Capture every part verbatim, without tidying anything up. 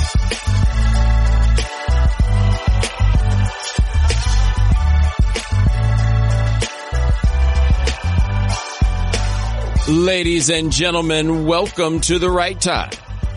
Ladies and gentlemen, welcome to The Right Time.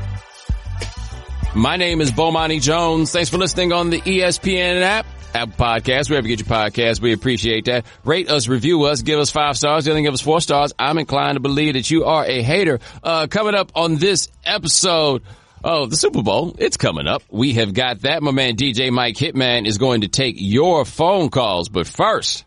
My name is Bomani Jones. Thanks for listening on the E S P N app, Apple Podcasts, wherever you get your podcasts. We appreciate that. Rate us, review us, give us five stars. The other thing, give us four stars. I'm inclined to believe that you are a hater. Uh, coming up on this episode of the Super Bowl, it's coming up. We have got that. My man D J Mike Hitman is going to take your phone calls. But first,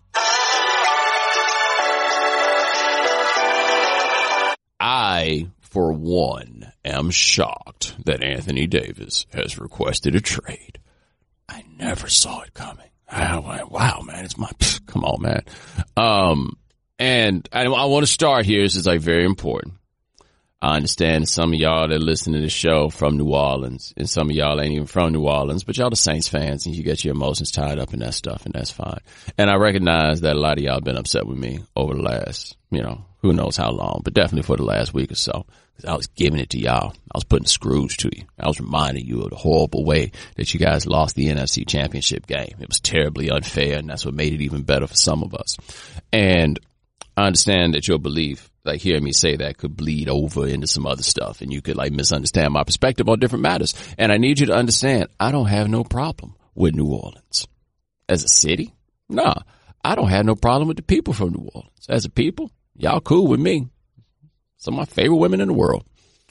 I, for one, am shocked that Anthony Davis has requested a trade. I never saw it coming. I went, wow, man, it's my, pff, come on, man. Um, and I, I want to start here. This is like very important. I understand some of y'all that listen to the show from New Orleans, and some of y'all ain't even from New Orleans, but y'all the Saints fans, and you get your emotions tied up in that stuff, and that's fine. And I recognize that a lot of y'all been upset with me over the last, you know, who knows how long, but definitely for the last week or so. Because I was giving it to y'all. I was putting screws to you. I was reminding you of the horrible way that you guys lost the N F C Championship game. It was terribly unfair, and that's what made it even better for some of us. And I understand that your belief, like hearing me say that, could bleed over into some other stuff, and you could like misunderstand my perspective on different matters. And I need you to understand, I don't have no problem with New Orleans. As a city? Nah. I don't have no problem with the people from New Orleans. As a people, y'all cool with me. Some of my favorite women in the world.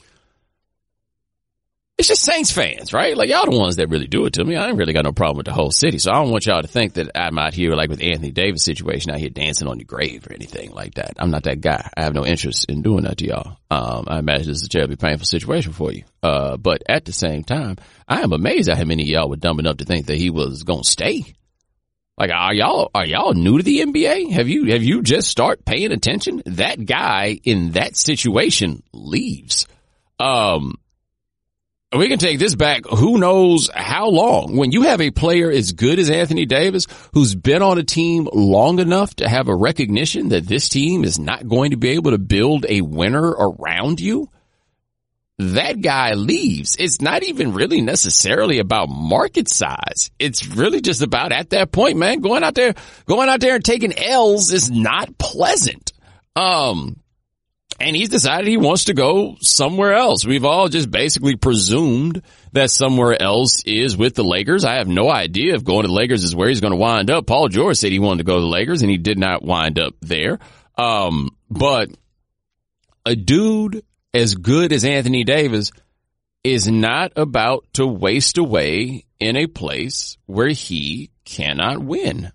It's just Saints fans, right? Like, y'all the ones that really do it to me. I ain't really got no problem with the whole city. So I don't want y'all to think that I'm out here like with Anthony Davis situation out here dancing on your grave or anything like that. I'm not that guy. I have no interest in doing that to y'all. Um, I imagine this is a terribly painful situation for you. Uh, but at the same time, I am amazed at how many of y'all were dumb enough to think that he was going to stay. Like, are y'all, are y'all new to the N B A? Have you, have you just start paying attention? That guy in that situation leaves. Um, we can take this back who knows how long. When you have a player as good as Anthony Davis, who's been on a team long enough to have a recognition that this team is not going to be able to build a winner around you, that guy leaves. It's not even really necessarily about market size. It's really just about at that point, man, going out there, going out there and taking L's is not pleasant. Um, And he's decided he wants to go somewhere else. We've all just basically presumed that somewhere else is with the Lakers. I have no idea if going to the Lakers is where he's going to wind up. Paul George said he wanted to go to the Lakers, and he did not wind up there. Um, but a dude as good as Anthony Davis is not about to waste away in a place where he cannot win.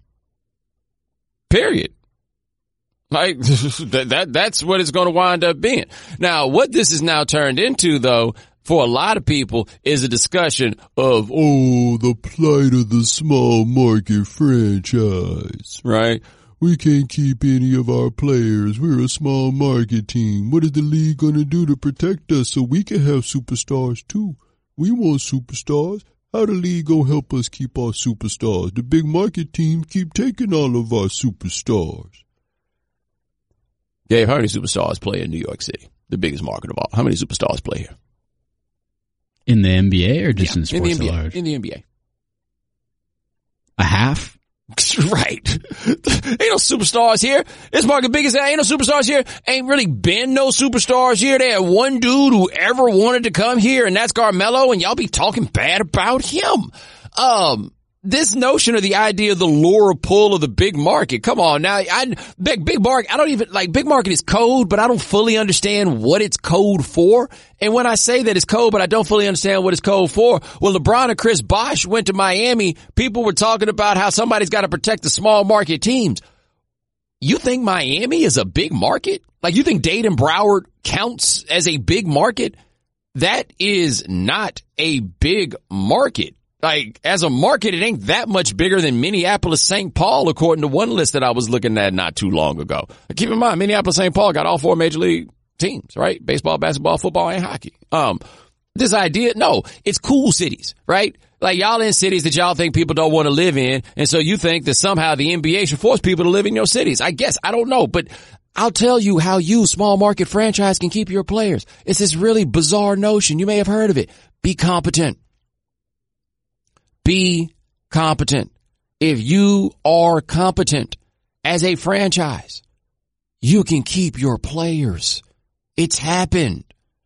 Period. Like, that, that, that's what it's going to wind up being. Now, what this is now turned into, though, for a lot of people, is a discussion of, oh, the plight of the small market franchise, right? We can't keep any of our players. We're a small market team. What is the league going to do to protect us so we can have superstars, too? We want superstars. How the league going to help us keep our superstars? The big market team keep taking all of our superstars. Dave, how many superstars play in New York City? The biggest market of all. How many superstars play here? In the N B A or just yeah, in sports in the N B A, at large? In the N B A. A half? Right. Ain't no superstars here. This market big as that. Ain't no superstars here. Ain't really been no superstars here. They had one dude who ever wanted to come here, and that's Carmelo, and y'all be talking bad about him. Um, This notion of the idea of the lure pull of the big market. Come on now. I, big, big market. I don't even like big market is code, but I don't fully understand what it's code for. And when I say that it's code, but I don't fully understand what it's code for. When LeBron and Chris Bosh went to Miami, people were talking about how somebody's got to protect the small market teams. You think Miami is a big market? Like you think Dade and Broward counts as a big market? That is not a big market. Like, as a market, it ain't that much bigger than Minneapolis Saint Paul, according to one list that I was looking at not too long ago. Keep in mind, Minneapolis Saint Paul got all four major league teams, right? Baseball, basketball, football, and hockey. Um, this idea, no, it's cool cities, right? Like, y'all in cities that y'all think people don't want to live in, and so you think that somehow the N B A should force people to live in your cities. I guess, I don't know, but I'll tell you how you, small market franchise, can keep your players. It's this really bizarre notion. You may have heard of it. Be competent. be competent. If you are competent as a franchise, you can keep your players. It's happened.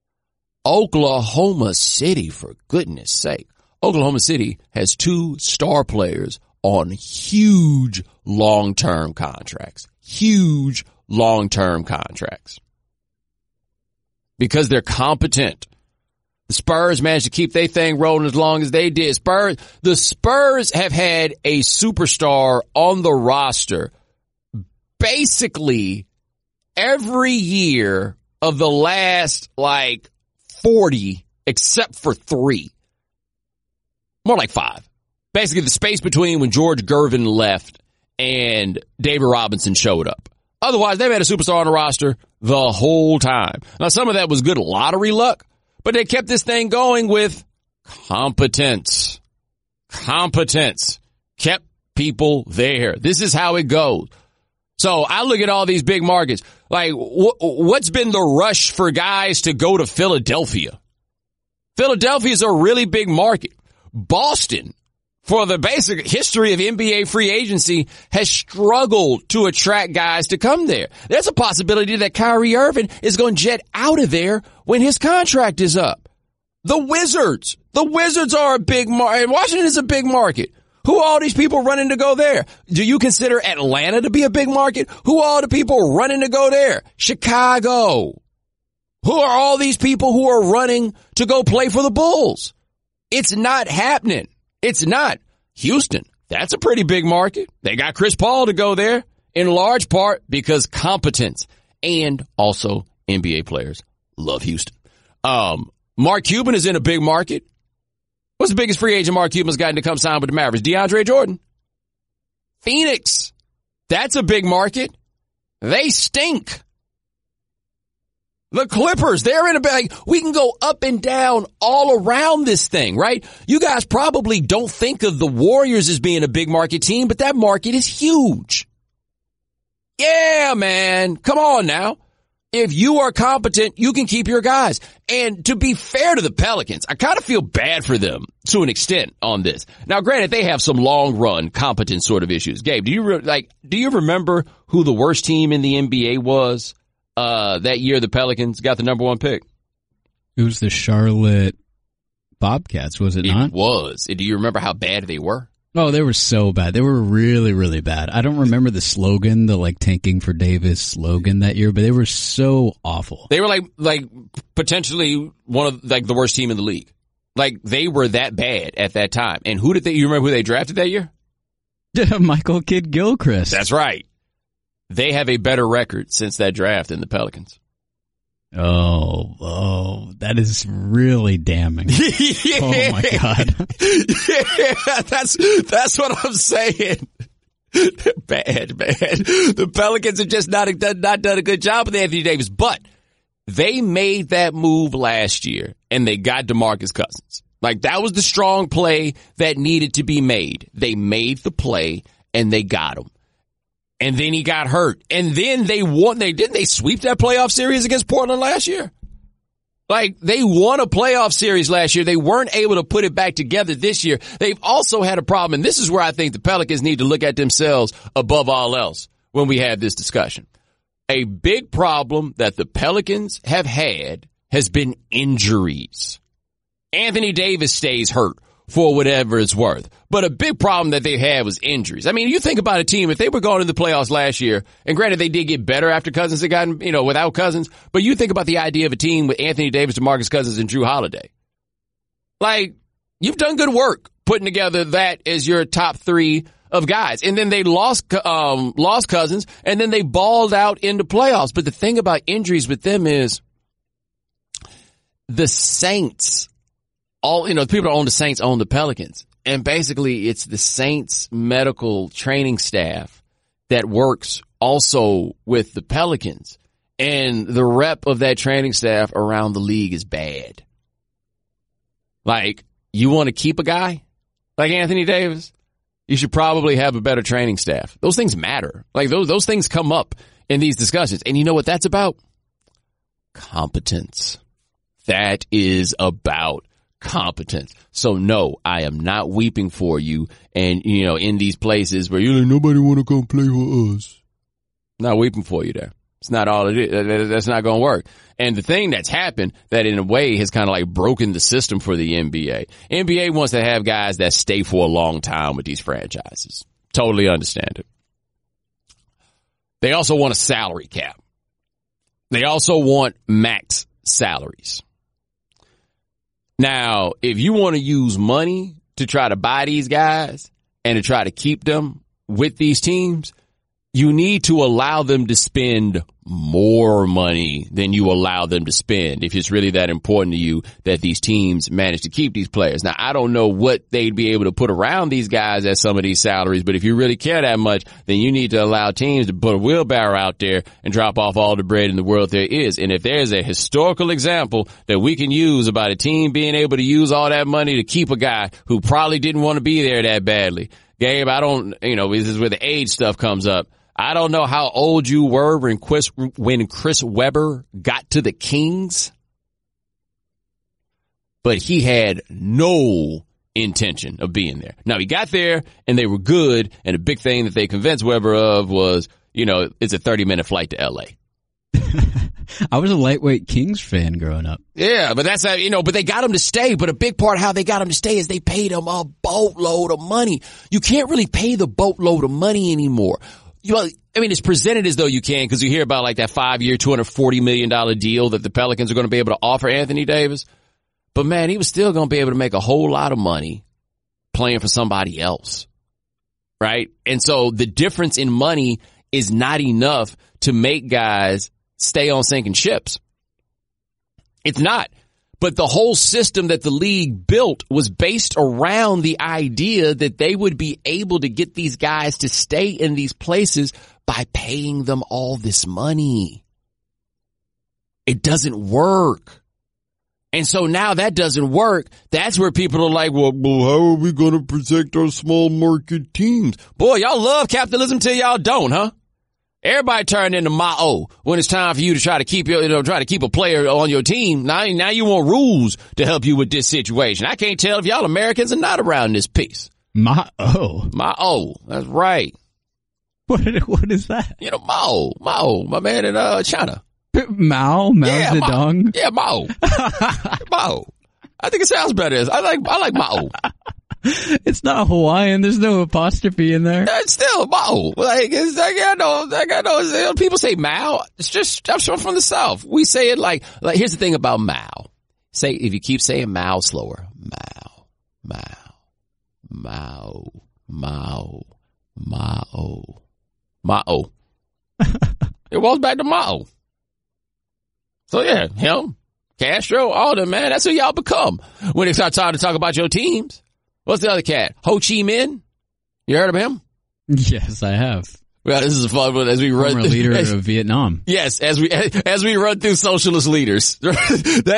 Oklahoma City, for goodness sake. Oklahoma City has two star players on huge long-term contracts. Huge long-term contracts. Because they're competent. The Spurs managed to keep their thing rolling as long as they did. Spurs, the Spurs have had a superstar on the roster basically every year of the last, like, forty, except for three. More like five. Basically, the space between when George Gervin left and David Robinson showed up. Otherwise, they've had a superstar on the roster the whole time. Now, some of that was good lottery luck, but they kept this thing going with competence. Competence. Kept people there. This is how it goes. So I look at all these big markets. Like, wh- what's been the rush for guys to go to Philadelphia? Philadelphia is a really big market. Boston, for the basic history of N B A free agency, has struggled to attract guys to come there. There's a possibility that Kyrie Irving is going to jet out of there when his contract is up. The Wizards. The Wizards are a big market. Washington is a big market. Who are all these people running to go there? Do you consider Atlanta to be a big market? Who are all the people running to go there? Chicago. Who are all these people who are running to go play for the Bulls? It's not happening. It's not. Houston, that's a pretty big market. They got Chris Paul to go there in large part because competence, and also N B A players love Houston. Um, Mark Cuban is in a big market. What's the biggest free agent Mark Cuban's gotten to come sign with the Mavericks? DeAndre Jordan. Phoenix. That's a big market. They stink. The Clippers, they're in a bag. We can go up and down all around this thing, right? You guys probably don't think of the Warriors as being a big market team, but that market is huge. Yeah, man. Come on now. If you are competent, you can keep your guys. And to be fair to the Pelicans, I kind of feel bad for them to an extent on this. Now, granted, they have some long run competent sort of issues. Gabe, do you re- like? Do you remember who the worst team in the N B A was uh, that year? The Pelicans got the number one pick. It was the Charlotte Bobcats, was it, it not? It was. Do you remember how bad they were? Oh, they were so bad. They were really, really bad. I don't remember the slogan, the like tanking for Davis slogan that year, but they were so awful. They were like, like potentially one of like the worst team in the league. Like they were that bad at that time. And who did they, you remember who they drafted that year? Michael Kidd-Gilchrist. That's right. They have a better record since that draft than the Pelicans. Oh, oh, that is really damning. Yeah. Oh my God. Yeah, that's, that's what I'm saying. Bad, bad. The Pelicans have just not done, not done a good job with Anthony Davis, but they made that move last year and they got DeMarcus Cousins. Like that was the strong play that needed to be made. They made the play and they got him. And then he got hurt. And then they won. They didn't they sweep that playoff series against Portland last year? Like they won a playoff series last year. They weren't able to put it back together this year. They've also had a problem. And this is where I think the Pelicans need to look at themselves above all else when we have this discussion. A big problem that the Pelicans have had has been injuries. Anthony Davis stays hurt for whatever it's worth. But a big problem that they had was injuries. I mean, you think about a team, if they were going to the playoffs last year, and granted they did get better after Cousins had gotten, you know, without Cousins, but you think about the idea of a team with Anthony Davis, DeMarcus Cousins, and Drew Holiday. Like, you've done good work putting together that as your top three of guys. And then they lost, um, lost Cousins, and then they balled out into playoffs. But the thing about injuries with them is the Saints, all, you know, the people that own the Saints own the Pelicans. And basically it's the Saints medical training staff that works also with the Pelicans. And the rep of that training staff around the league is bad. Like, you want to keep a guy like Anthony Davis? You should probably have a better training staff. Those things matter. Like, those, those things come up in these discussions. And you know what that's about? Competence. That is about competence. So no, I am not weeping for you. And, you know, in these places where you're like, nobody want to come play for us. Not weeping for you there. It's not all it is. That's not going to work. And the thing that's happened that in a way has kind of like broken the system for the N B A. N B A wants to have guys that stay for a long time with these franchises. Totally understand it. They also want a salary cap. They also want max salaries. Now, if you want to use money to try to buy these guys and to try to keep them with these teams, you need to allow them to spend more money than you allow them to spend if it's really that important to you that these teams manage to keep these players. Now, I don't know what they'd be able to put around these guys at some of these salaries, but if you really care that much, then you need to allow teams to put a wheelbarrow out there and drop off all the bread in the world there is. And if there's a historical example that we can use about a team being able to use all that money to keep a guy who probably didn't want to be there that badly, Gabe, I don't, you know, this is where the age stuff comes up. I don't know how old you were when Chris, when Chris Webber got to the Kings, but he had no intention of being there. Now, he got there and they were good, and the big thing that they convinced Webber of was, you know, it's a thirty-minute flight to L A. I was a lightweight Kings fan growing up. Yeah, but that's how, you know, but they got him to stay. But a big part of how they got him to stay is they paid him a boatload of money. You can't really pay the boatload of money anymore. You, I mean, it's presented as though you can because you hear about like that five-year, two hundred forty million dollars deal that the Pelicans are going to be able to offer Anthony Davis. But, man, he was still going to be able to make a whole lot of money playing for somebody else, right? And so the difference in money is not enough to make guys stay on sinking ships. It's not. But the whole system that the league built was based around the idea that they would be able to get these guys to stay in these places by paying them all this money. It doesn't work. And so now that doesn't work. That's where people are like, well, well how are we going to protect our small market teams? Boy, y'all love capitalism till y'all don't, huh? Everybody turned into Mao when it's time for you to try to keep your, you know, try to keep a player on your team. Now, now you want rules to help you with this situation. I can't tell if y'all Americans are not around this piece. Mao. Mao. That's right. What, what is that? You know, Mao. Mao. My man in, uh, China. Mao? Mao yeah, Zedong? Mao. Yeah, Mao. Mao. I think it sounds better. I like, I like Mao. It's not Hawaiian. There's no apostrophe in there. It's still Mao. Like, it's like, I know, like, I know, people say Mao. It's just, I'm sure from the South. We say it like, like, here's the thing about Mao. Say, if you keep saying Mao slower, Mao, Mao, Mao, Mao, Mao, Mao. It walks back to Mao. So yeah, him, Castro, all them, man, that's who y'all become when it's time to talk about your teams. What's the other cat? Ho Chi Minh? You heard of him? Yes, I have. Well, this is a fun one as we run. Former leader as, of Vietnam. Yes, as we as we run through socialist leaders. That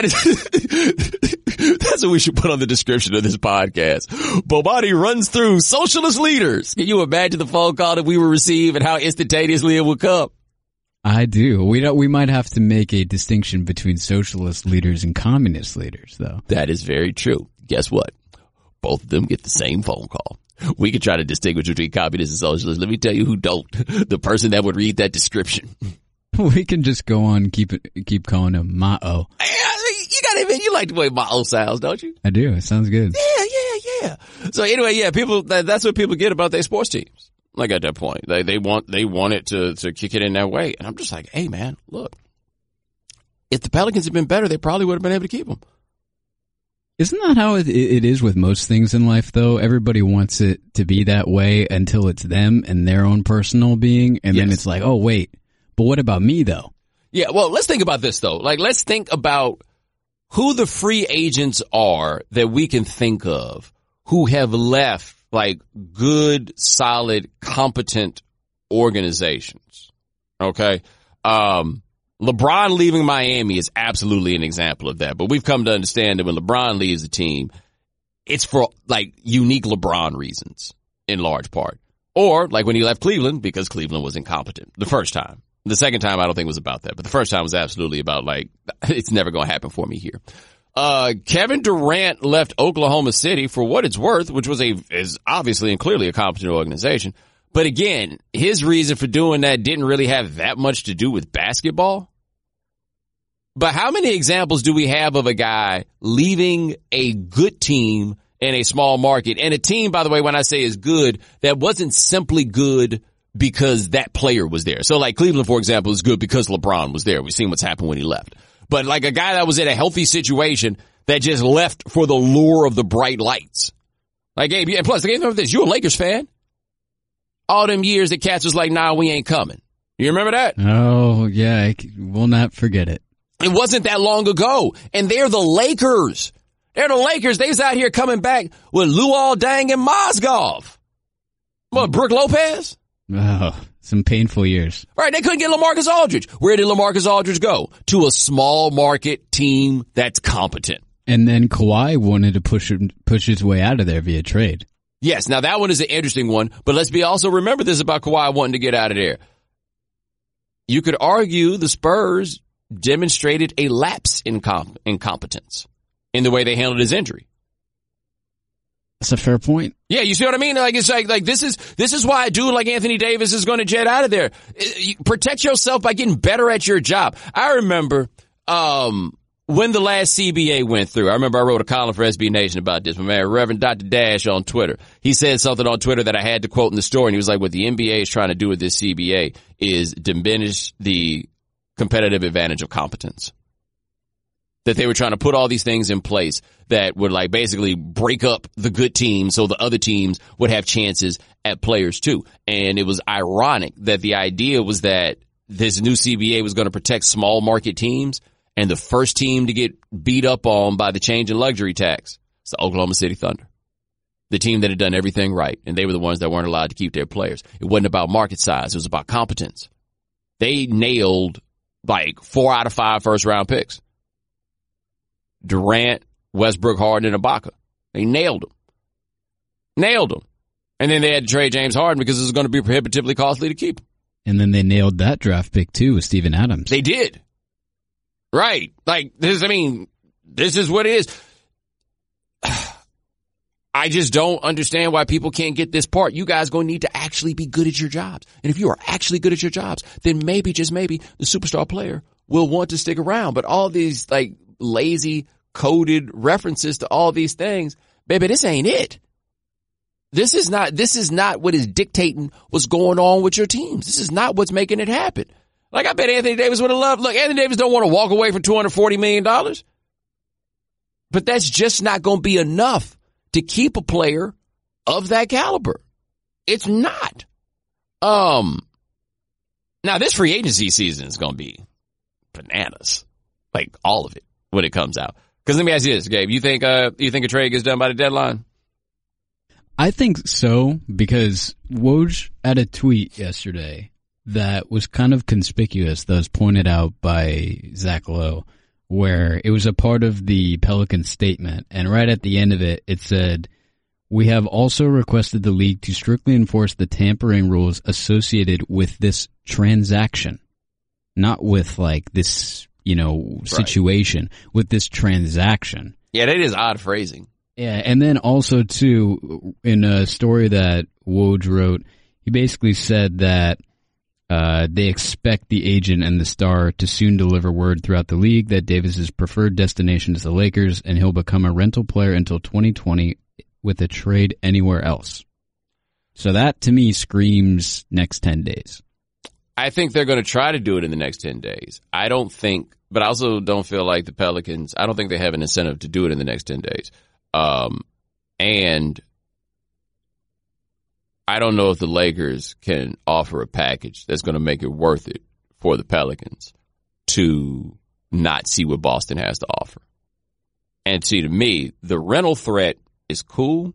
is that's what we should put on the description of this podcast. Bomani runs through socialist leaders. Can you imagine the phone call that we would receive and how instantaneously it would come? I do. We don't. We might have to make a distinction between socialist leaders and communist leaders, though. That is very true. Guess what? Both of them get the same phone call. We could try to distinguish between communists and socialists. Let me tell you who don't. The person that would read that description. We can just go on, keep it, keep calling him Mao. You gotta admit, you like the way Mao sounds, don't you? I do. It sounds good. Yeah, yeah, yeah. So anyway, yeah, people, that's what people get about their sports teams. Like at that point, they, they want, they want it to, to kick it in that way. And I'm just like, hey man, look, if the Pelicans had been better, they probably would have been able to keep them. Isn't that how it, it is with most things in life, though? Everybody wants it to be that way until it's them and their own personal being, and yes. Then it's like, oh, wait, but what about me, though? Yeah, well, let's think about this, though. Like, let's think about who the free agents are that we can think of who have left, like, good, solid, competent organizations, okay? Um LeBron leaving Miami is absolutely an example of that. But we've come to understand that when LeBron leaves the team, it's for like unique LeBron reasons in large part. Or like when he left Cleveland because Cleveland was incompetent the first time. The second time I don't think was about that. But the first time was absolutely about like, it's never going to happen for me here. Uh, Kevin Durant left Oklahoma City for what it's worth, which was a, is obviously and clearly a competent organization. But again, his reason for doing that didn't really have that much to do with basketball. But how many examples do we have of a guy leaving a good team in a small market? And a team, by the way, when I say is good, that wasn't simply good because that player was there. So like Cleveland, for example, is good because LeBron was there. We've seen what's happened when he left. But like a guy that was in a healthy situation that just left for the lure of the bright lights. Like, Gabe, and plus, remember this, you're a Lakers fan. All them years that Cats was like, nah, we ain't coming. You remember that? Oh, yeah, I will not forget it. It wasn't that long ago. And they're the Lakers. They're the Lakers. They's out here coming back with Luol Deng and Mozgov. What, Brooke Lopez? Oh, some painful years. Right, they couldn't get LaMarcus Aldridge. Where did LaMarcus Aldridge go? To a small market team that's competent. And then Kawhi wanted to push push his way out of there via trade. Yes, now that one is an interesting one, but let's be also remember this about Kawhi wanting to get out of there. You could argue the Spurs demonstrated a lapse in comp- incompetence in the way they handled his injury. That's a fair point. Yeah, you see what I mean? Like it's like like this is this is why a dude like Anthony Davis is going to jet out of there. Protect yourself by getting better at your job. I remember um when the last C B A went through. I remember I wrote a column for S B Nation about this. My man, Reverend Doctor Dash on Twitter. He said something on Twitter that I had to quote in the story, and he was like, what the N B A is trying to do with this C B A is diminish the competitive advantage of competence. That they were trying to put all these things in place that would like basically break up the good teams so the other teams would have chances at players too. And it was ironic that the idea was that this new C B A was going to protect small market teams, and the first team to get beat up on by the change in luxury tax is the Oklahoma City Thunder. The team that had done everything right, and they were the ones that weren't allowed to keep their players. It wasn't about market size. It was about competence. They nailed like four out of five first round picks. Durant, Westbrook, Harden, and Ibaka. They nailed them. Nailed them. And then they had to trade James Harden because it was going to be prohibitively costly to keep him. And then they nailed that draft pick too with Steven Adams. They did. Right. Like this, I mean, this is what it is. I just don't understand why people can't get this part. You guys going to need to actually be good at your jobs. And if you are actually good at your jobs, then maybe, just maybe, the superstar player will want to stick around. But all these like lazy coded references to all these things, baby, this ain't it. This is not, this is not what is dictating what's going on with your teams. This is not what's making it happen. Like I bet Anthony Davis would have loved, look, Anthony Davis don't want to walk away for two hundred forty million dollars. But that's just not going to be enough to keep a player of that caliber. It's not. Um, now this free agency season is going to be bananas. Like all of it when it comes out. Because let me ask you this, Gabe. You think uh you think a trade gets done by the deadline? I think so, because Woj had a tweet yesterday that was kind of conspicuous, that was pointed out by Zach Lowe, where it was a part of the Pelicans statement, and right at the end of it, it said, "We have also requested the league to strictly enforce the tampering rules associated with this transaction." Not with, like, this, you know, situation, right. With this transaction. Yeah, that is odd phrasing. Yeah, and then also, too, in a story that Woj wrote, he basically said that uh they expect the agent and the star to soon deliver word throughout the league that Davis's preferred destination is the Lakers, and he'll become a rental player until twenty twenty with a trade anywhere else. So that, to me, screams next ten days. I think they're going to try to do it in the next ten days. I don't think, but I also don't feel like the Pelicans, I don't think they have an incentive to do it in the next ten days. Um, and I don't know if the Lakers can offer a package that's going to make it worth it for the Pelicans to not see what Boston has to offer. And see, to me, the rental threat is cool,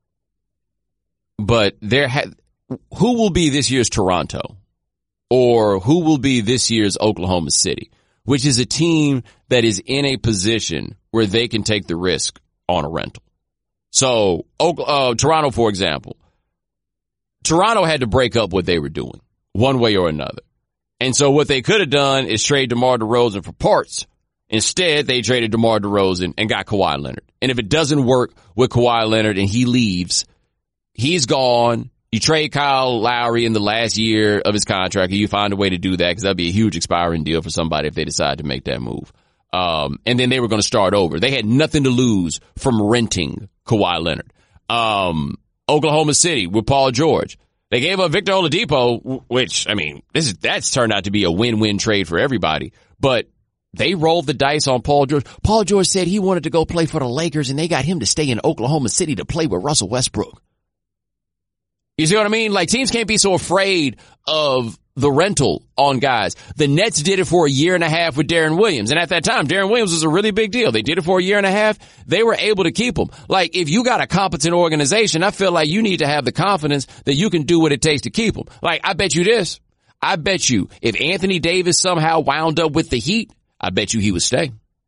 but there ha- who will be this year's Toronto? Or who will be this year's Oklahoma City, which is a team that is in a position where they can take the risk on a rental. So, uh, Toronto, for example, Toronto had to break up what they were doing one way or another. And so what they could have done is trade DeMar DeRozan for parts Instead, they traded DeMar DeRozan and got Kawhi Leonard. And if it doesn't work with Kawhi Leonard and he leaves, he's gone. You trade Kyle Lowry in the last year of his contract, and you find a way to do that because that'd be a huge expiring deal for somebody if they decide to make that move. Um, and then they were going to start over. They had nothing to lose from renting Kawhi Leonard. Um, Oklahoma City with Paul George. They gave up Victor Oladipo, which, I mean, this is, that's turned out to be a win-win trade for everybody. But they rolled the dice on Paul George. Paul George said he wanted to go play for the Lakers, and they got him to stay in Oklahoma City to play with Russell Westbrook. You see what I mean? Like, teams can't be so afraid of the rental on guys. The Nets did it for a year and a half with Deron Williams. And at that time, Deron Williams was a really big deal. They did it for a year and a half. They were able to keep him. Like, if you got a competent organization, I feel like you need to have the confidence that you can do what it takes to keep him. Like, I bet you this. I bet you if Anthony Davis somehow wound up with the Heat, I bet you he would stay.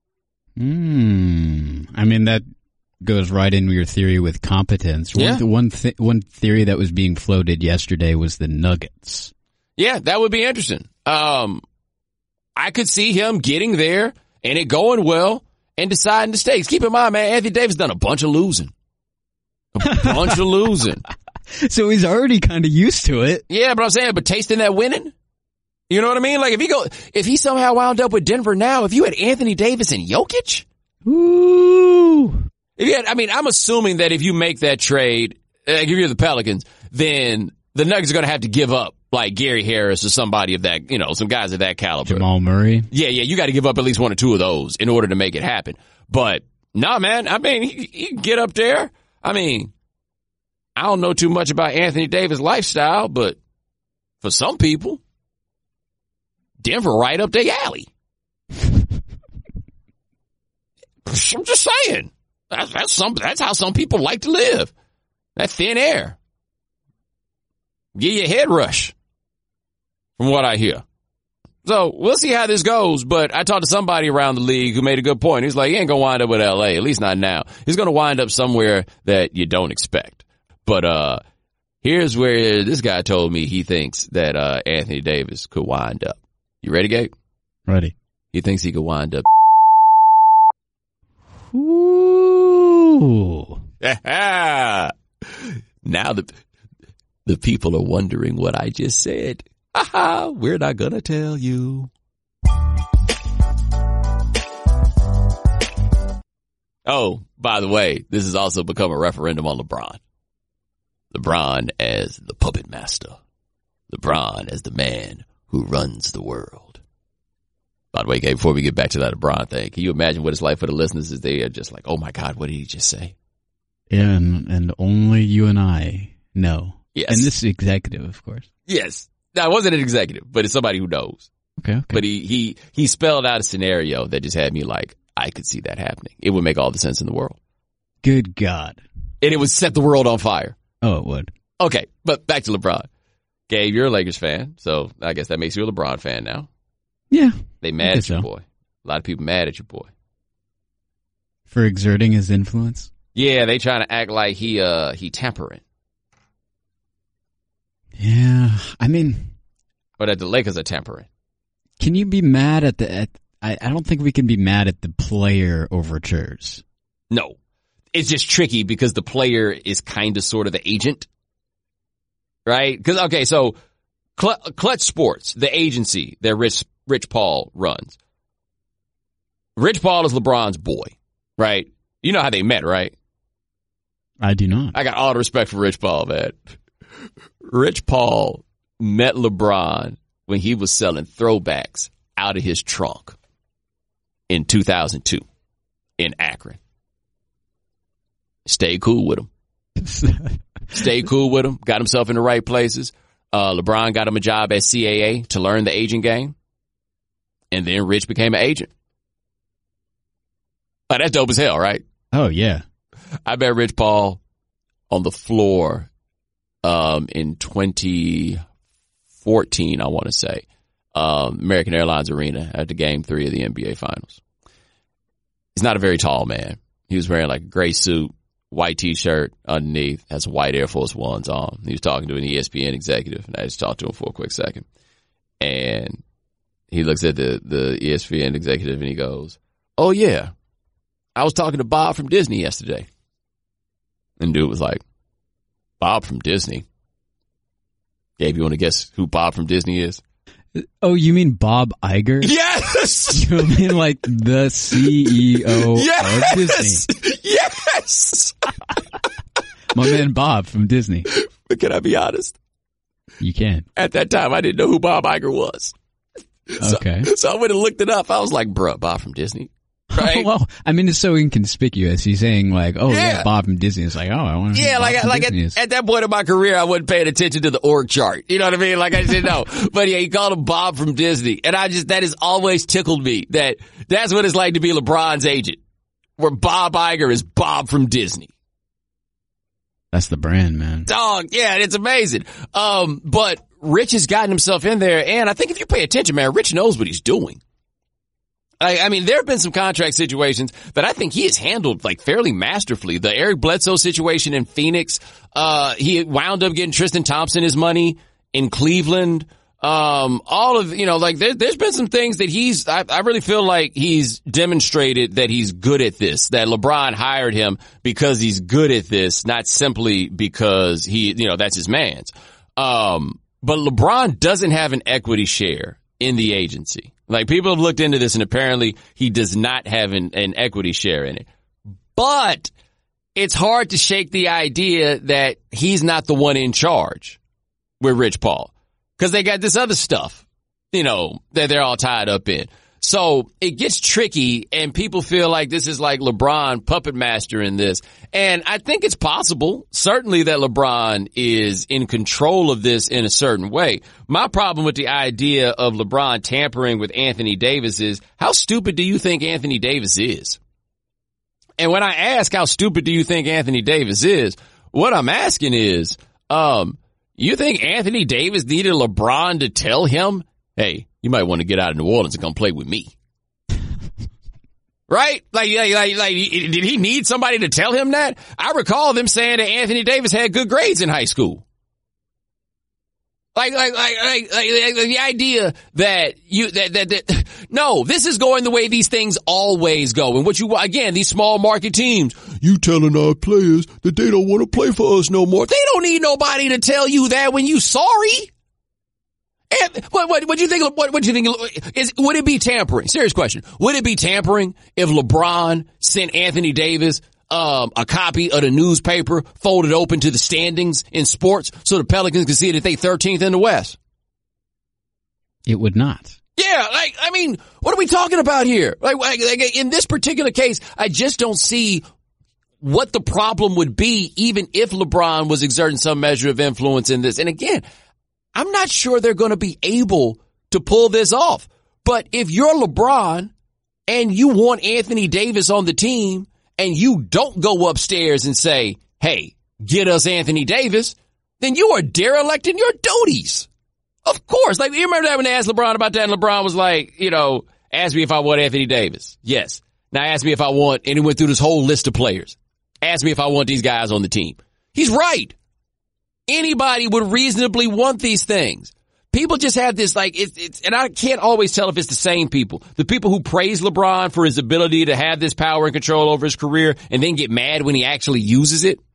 Hmm. I mean, that goes right into your theory with competence. Yeah. One, one, th- one theory that was being floated yesterday was the Nuggets. Yeah, that would be interesting. Um, I could see him getting there and it going well and deciding to stay. Keep in mind, man, Anthony Davis done a bunch of losing. A bunch of losing. So he's already kind of used to it. Yeah, but I'm saying, but tasting that winning? You know what I mean? Like, if he go, if he somehow wound up with Denver now, if you had Anthony Davis and Jokic? Ooh. If you had, I mean, I'm assuming that if you make that trade, like if you're the Pelicans, then the Nuggets are going to have to give up like Gary Harris or somebody of that, you know, some guys of that caliber. Jamal Murray. Yeah, yeah, you got to give up at least one or two of those in order to make it happen. But, nah, man, I mean, he, he can get up there. I mean, I don't know too much about Anthony Davis' lifestyle, but for some people, Denver right up their alley. I'm just saying. That's, that's some, that's how some people like to live. That thin air. Give you a head rush, from what I hear. So we'll see how this goes, but I talked to somebody around the league who made a good point. He's like, he ain't going to wind up with L A, at least not now. He's going to wind up somewhere that you don't expect. But uh here's where this guy told me he thinks that uh Anthony Davis could wind up. You ready, Gabe? Ready. He thinks he could wind up. Ooh. Now the the people are wondering what I just said. Haha, we're not gonna tell you. Oh, by the way, this has also become a referendum on LeBron. LeBron as the puppet master. LeBron as the man who runs the world. By the way, Gabe, before we get back to that LeBron thing, can you imagine what it's like for the listeners as they are just like, oh my God, what did he just say? Yeah, and, and only you and I know. Yes. And this executive, of course. Yes. Now, it wasn't an executive, but it's somebody who knows. Okay, okay. But he, he, he spelled out a scenario that just had me like, I could see that happening. It would make all the sense in the world. Good God. And it would set the world on fire. Oh, it would. Okay, but back to LeBron. Gabe, you're a Lakers fan, so I guess that makes you a LeBron fan now. Yeah. They mad at your so. boy. A lot of people mad at your boy. For exerting his influence? Yeah, they trying to act like he uh he tampering. Yeah, I mean, But that the Lakers are tampering. can you be mad at the, at, I, I don't think we can be mad at the player overtures. No. It's just tricky because the player is kind of sort of the agent. Right? Because, okay, so Cl- Clutch Sports, the agency that Rich, Rich Paul runs. Rich Paul is LeBron's boy, right? You know how they met, right? I do not. I got all the respect for Rich Paul, man. Rich Paul met LeBron when he was selling throwbacks out of his trunk in two thousand two in Akron. Stay cool with him. Stay cool with him. Got himself in the right places. Uh, LeBron got him a job at C A A to learn the agent game. And then Rich became an agent. Oh, that's dope as hell, right? Oh, yeah. I met Rich Paul on the floor um, in twenty fourteen, I want to say, um, American Airlines Arena at the game three of the N B A Finals. He's not a very tall man. He was wearing like a gray suit, white T-shirt underneath, has white Air Force Ones on. He was talking to an E S P N executive, and I just talked to him for a quick second. And he looks at the, the E S P N executive and he goes, oh yeah, I was talking to Bob from Disney yesterday. And dude was like, Bob from Disney? Gabe, you want to guess who Bob from Disney is? Oh, you mean Bob Iger? Yes! You mean like the C E O yes! of Disney? Yes! My man Bob from Disney. But can I be honest? You can. At that time, I didn't know who Bob Iger was. So, okay. So I went and looked it up. I was like, bruh, Bob from Disney. Right? Well, I mean, it's so inconspicuous. He's saying like, oh yeah, Yeah. Bob from Disney. It's like, oh, I want to. Yeah, like, like at, at that point in my career, I wasn't paying attention to the org chart. You know what I mean? Like I didn't know. But yeah, he called him Bob from Disney. And I just, that has always tickled me that that's what it's like to be LeBron's agent, where Bob Iger is Bob from Disney. That's the brand, man. Dog, yeah, it's amazing. Um, but Rich has gotten himself in there, and I think if you pay attention, man, Rich knows what he's doing. I, I mean, there have been some contract situations that I think he has handled like fairly masterfully. The Eric Bledsoe situation in Phoenix, uh, he wound up getting Tristan Thompson his money in Cleveland. Um, all of, you know, like there, there's been some things that he's, I, I really feel like he's demonstrated that he's good at this, that LeBron hired him because he's good at this, not simply because he, you know, that's his man's. Um, but LeBron doesn't have an equity share in the agency. Like people have looked into this and apparently he does not have an, an equity share in it. But it's hard to shake the idea that he's not the one in charge with Rich Paul. Cause they got this other stuff, you know, that they're all tied up in. So it gets tricky and people feel like this is like LeBron puppet master in this. And I think it's possible, certainly that LeBron is in control of this in a certain way. My problem with the idea of LeBron tampering with Anthony Davis is, how stupid do you think Anthony Davis is? And when I ask how stupid do you think Anthony Davis is, what I'm asking is, um, you think Anthony Davis needed LeBron to tell him, hey, you might want to get out of New Orleans and come play with me? Right? Like, like, like, like, did he need somebody to tell him that? I recall them saying that Anthony Davis had good grades in high school. Like, like, like, like, like, like the idea that you, that, that, that, no, this is going the way these things always go. And what you, again, these small market teams, you telling our players that they don't want to play for us no more. They don't need nobody to tell you that when you sorry. And what, what, what do you think, what, what do you think, is, would it be tampering? Serious question. Would it be tampering if LeBron sent Anthony Davis Um, a copy of the newspaper folded open to the standings in sports so the Pelicans can see that they thirteenth in the West? It would not. Yeah, like, I mean, what are we talking about here? Like, like, like in this particular case, I just don't see what the problem would be even if LeBron was exerting some measure of influence in this. And again, I'm not sure they're going to be able to pull this off. But if you're LeBron and you want Anthony Davis on the team, and you don't go upstairs and say, hey, get us Anthony Davis, then you are derelict in your duties. Of course. Like, you remember that when they asked LeBron about that, and LeBron was like, you know, ask me if I want Anthony Davis. Yes. Now ask me if I want, and he went through this whole list of players. Ask me if I want these guys on the team. He's right. Anybody would reasonably want these things. People just have this, like, it's, it's, and I can't always tell if it's the same people. The people who praise LeBron for his ability to have this power and control over his career and then get mad when he actually uses it.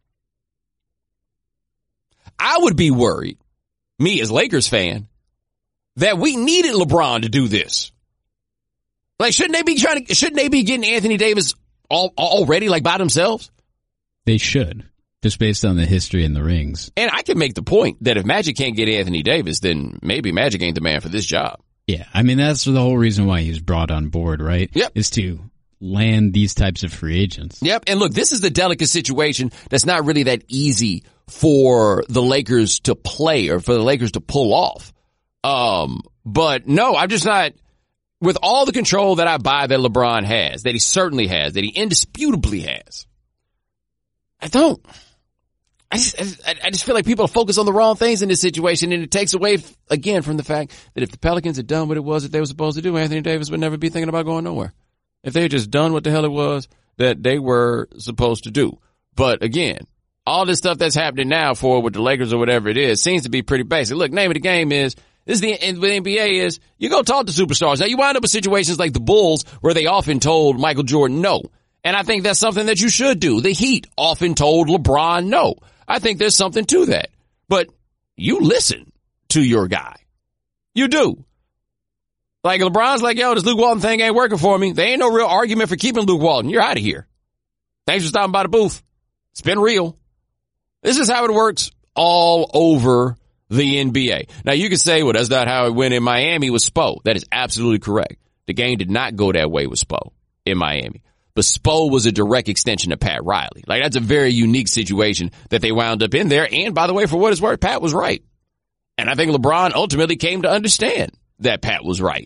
I would be worried, me as Lakers fan, that we needed LeBron to do this. Like, shouldn't they be trying to, shouldn't they be getting Anthony Davis all, already, like, by themselves? They should. Just based on the history and the rings. And I can make the point that if Magic can't get Anthony Davis, then maybe Magic ain't the man for this job. Yeah, I mean, that's the whole reason why he was brought on board, right? Yep. Is to land these types of free agents. Yep. And look, this is the delicate situation that's not really that easy for the Lakers to play or for the Lakers to pull off. Um, but no, I'm just not, with all the control that I buy that LeBron has, that he certainly has, that he indisputably has, I don't. I just, I just feel like people focus on the wrong things in this situation, and it takes away, again, from the fact that if the Pelicans had done what it was that they were supposed to do, Anthony Davis would never be thinking about going nowhere. If they had just done what the hell it was that they were supposed to do. But again, all this stuff that's happening now for with the Lakers or whatever it is seems to be pretty basic. Look, name of the game is, This is the, and with the N B A is, you go talk to superstars. Now you wind up with situations like the Bulls where they often told Michael Jordan no. And I think that's something that you should do. The Heat often told LeBron no. I think there's something to that. But you listen to your guy. You do. Like LeBron's like, yo, this Luke Walton thing ain't working for me. There ain't no real argument for keeping Luke Walton. You're out of here. Thanks for stopping by the booth. It's been real. This is how it works all over the N B A. Now you can say, well, that's not how it went in Miami with Spo. That is absolutely correct. The game did not go that way with Spo in Miami. But Spo was a direct extension of Pat Riley. Like, that's a very unique situation that they wound up in there. And by the way, for what it's worth, Pat was right. And I think LeBron ultimately came to understand that Pat was right.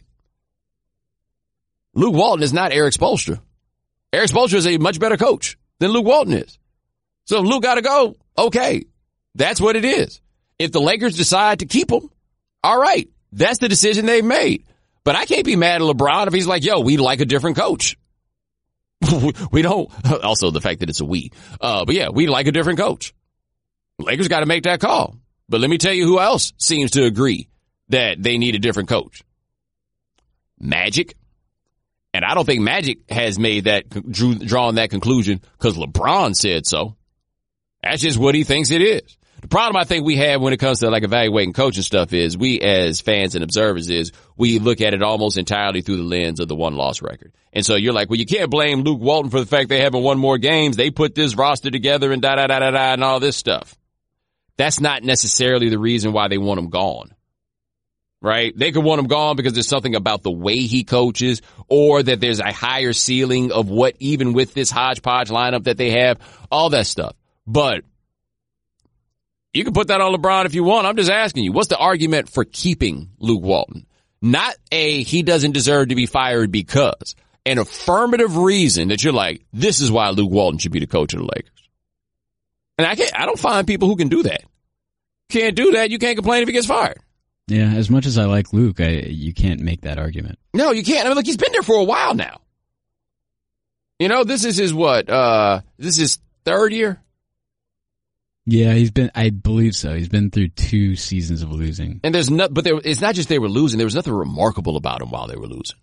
Luke Walton is not Eric Spoelstra. Eric Spoelstra is a much better coach than Luke Walton is. So if Luke got to go, okay, that's what it is. If the Lakers decide to keep him, all right, that's the decision they've made. But I can't be mad at LeBron if he's like, yo, we'd like a different coach. We don't. Also, the fact that it's a we. Uh, but yeah, we'd like a different coach. Lakers got to make that call. But let me tell you who else seems to agree that they need a different coach. Magic. And I don't think Magic has made that, drew, drawn that conclusion because LeBron said so. That's just what he thinks it is. The problem I think we have when it comes to like evaluating coaching stuff is we as fans and observers is we look at it almost entirely through the lens of the one loss record. And so you're like, well, you can't blame Luke Walton for the fact they haven't won more games. They put this roster together and da da da da da and all this stuff. That's not necessarily the reason why they want him gone. Right? They could want him gone because there's something about the way he coaches or that there's a higher ceiling of what even with this hodgepodge lineup that they have, all that stuff. But you can put that on LeBron if you want. I'm just asking you, what's the argument for keeping Luke Walton? Not a he doesn't deserve to be fired because. An affirmative reason that you're like, this is why Luke Walton should be the coach of the Lakers. And I can't, I don't find people who can do that. Can't do that. You can't complain if he gets fired. Yeah, as much as I like Luke, I, you can't make that argument. No, you can't. I mean, look, he's been there for a while now. You know, this is his what? Uh, this is his third year? Yeah, he's been, I believe so. He's been through two seasons of losing. And there's not, but there, it's not just they were losing. There was nothing remarkable about him while they were losing.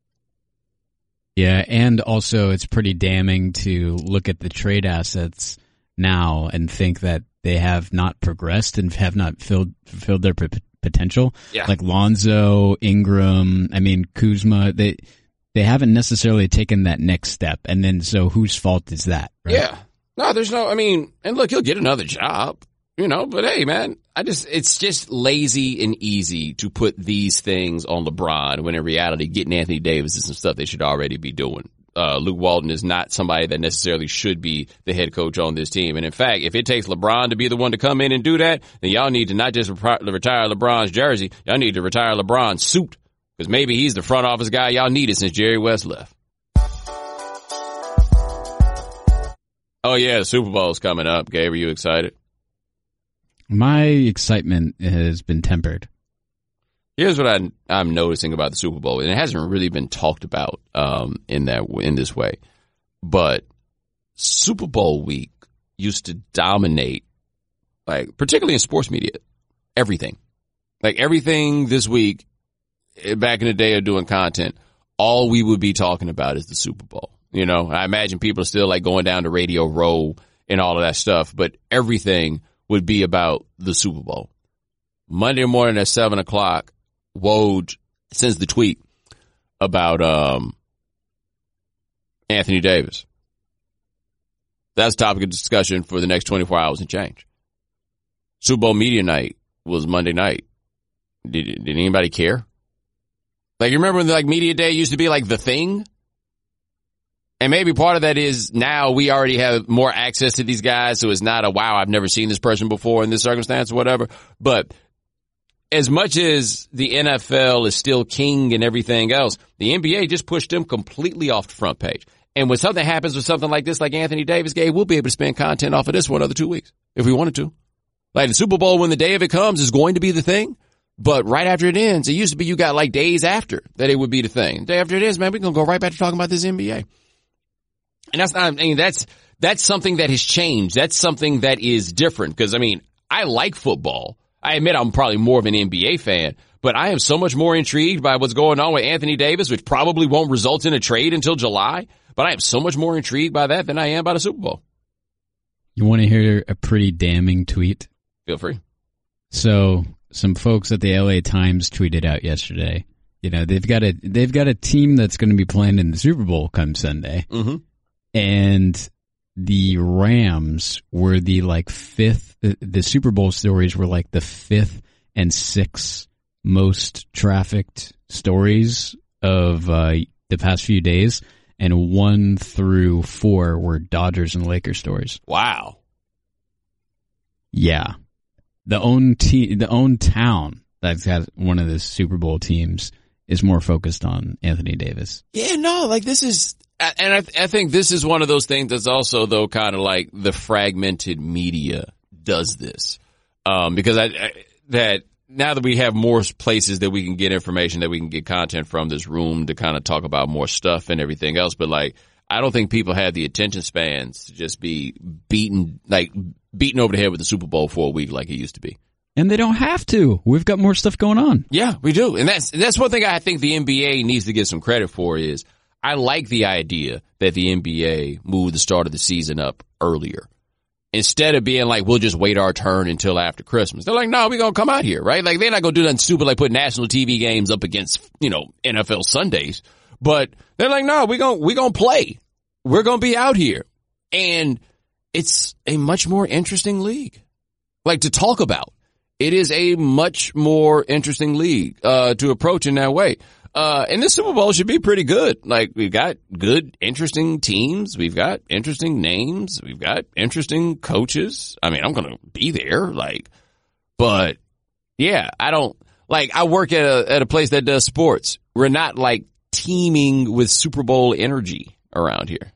Yeah, and also it's pretty damning to look at the trade assets now and think that they have not progressed and have not filled, fulfilled their p- potential. Yeah. Like Lonzo, Ingram, I mean, Kuzma, they, they haven't necessarily taken that next step. And then, so whose fault is that? Right? Yeah. No, there's no, I mean, and look, he'll get another job, you know, but hey, man, I just, it's just lazy and easy to put these things on LeBron when in reality, getting Anthony Davis is some stuff they should already be doing. Uh, Luke Walton is not somebody that necessarily should be the head coach on this team. And in fact, if it takes LeBron to be the one to come in and do that, then y'all need to not just re- retire LeBron's jersey, y'all need to retire LeBron's suit because maybe he's the front office guy y'all needed since Jerry West left. Oh, yeah, the Super Bowl's coming up. Gabe, are you excited? My excitement has been tempered. Here's what I, I'm noticing about the Super Bowl, and it hasn't really been talked about um, in that in this way. But Super Bowl week used to dominate, like particularly in sports media, everything. Like everything this week, back in the day of doing content, all we would be talking about is the Super Bowl. You know, I imagine people are still like going down to Radio Row and all of that stuff, but everything would be about the Super Bowl. Monday morning at seven o'clock, Woj sends the tweet about um, Anthony Davis. That's the topic of discussion for the next twenty-four hours and change. Super Bowl media night was Monday night. Did, did anybody care? Like, you remember when like media day used to be like the thing? And maybe part of that is now we already have more access to these guys, so it's not a, wow, I've never seen this person before in this circumstance or whatever. But as much as the N F L is still king and everything else, the N B A just pushed them completely off the front page. And when something happens with something like this, like Anthony Davis gave, we'll be able to spend content off of this for another two weeks if we wanted to. Like the Super Bowl, when the day of it comes, is going to be the thing. But right after it ends, it used to be you got like days after that it would be the thing. The day after it is, man, we're going to go right back to talking about this N B A. And that's not, I mean, that's, that's something that has changed. That's something that is different. Cause I mean, I like football. I admit I'm probably more of an N B A fan, But I am so much more intrigued by what's going on with Anthony Davis, which probably won't result in a trade until July. But I am so much more intrigued by that than I am by the Super Bowl. You want to hear a pretty damning tweet? Feel free. So some folks at the L A Times tweeted out yesterday. You know, they've got a they've got a team that's going to be playing in the Super Bowl come Sunday, mm-hmm. and the Rams were the like fifth. The, the Super Bowl stories were like the fifth and sixth most trafficked stories of uh, the past few days, and one through four were Dodgers and Lakers stories. Wow. Yeah, the own team, the own town that's got one of the Super Bowl teams is more focused on Anthony Davis. Yeah, no, like this is, and I, th- I think this is one of those things that's also though kind of like the fragmented media does this, um, because I, I that now that we have more places that we can get information, that we can get content from this room to kind of talk about more stuff and everything else, but like I don't think people have the attention spans to just be beaten like beaten over the head with the Super Bowl for a week like it used to be. And they don't have to. We've got more stuff going on. Yeah, we do. And that's that's one thing I think the N B A needs to get some credit for is I like the idea that the N B A moved the start of the season up earlier. Instead of being like, we'll just wait our turn until after Christmas. They're like, no, we're going to come out here, right? Like, they're not going to do nothing stupid like put national T V games up against, you know, N F L Sundays. But they're like, no, we're going we're gonna play. We're going to be out here. And it's a much more interesting league, like, to talk about. It is a much more interesting league uh to approach in that way. Uh and this Super Bowl should be pretty good. Like, we've got good, interesting teams. We've got interesting names. We've got interesting coaches. I mean, I'm going to be there, like, but yeah, I don't, like, I work at a at a place that does sports. We're not like teeming with Super Bowl energy around here.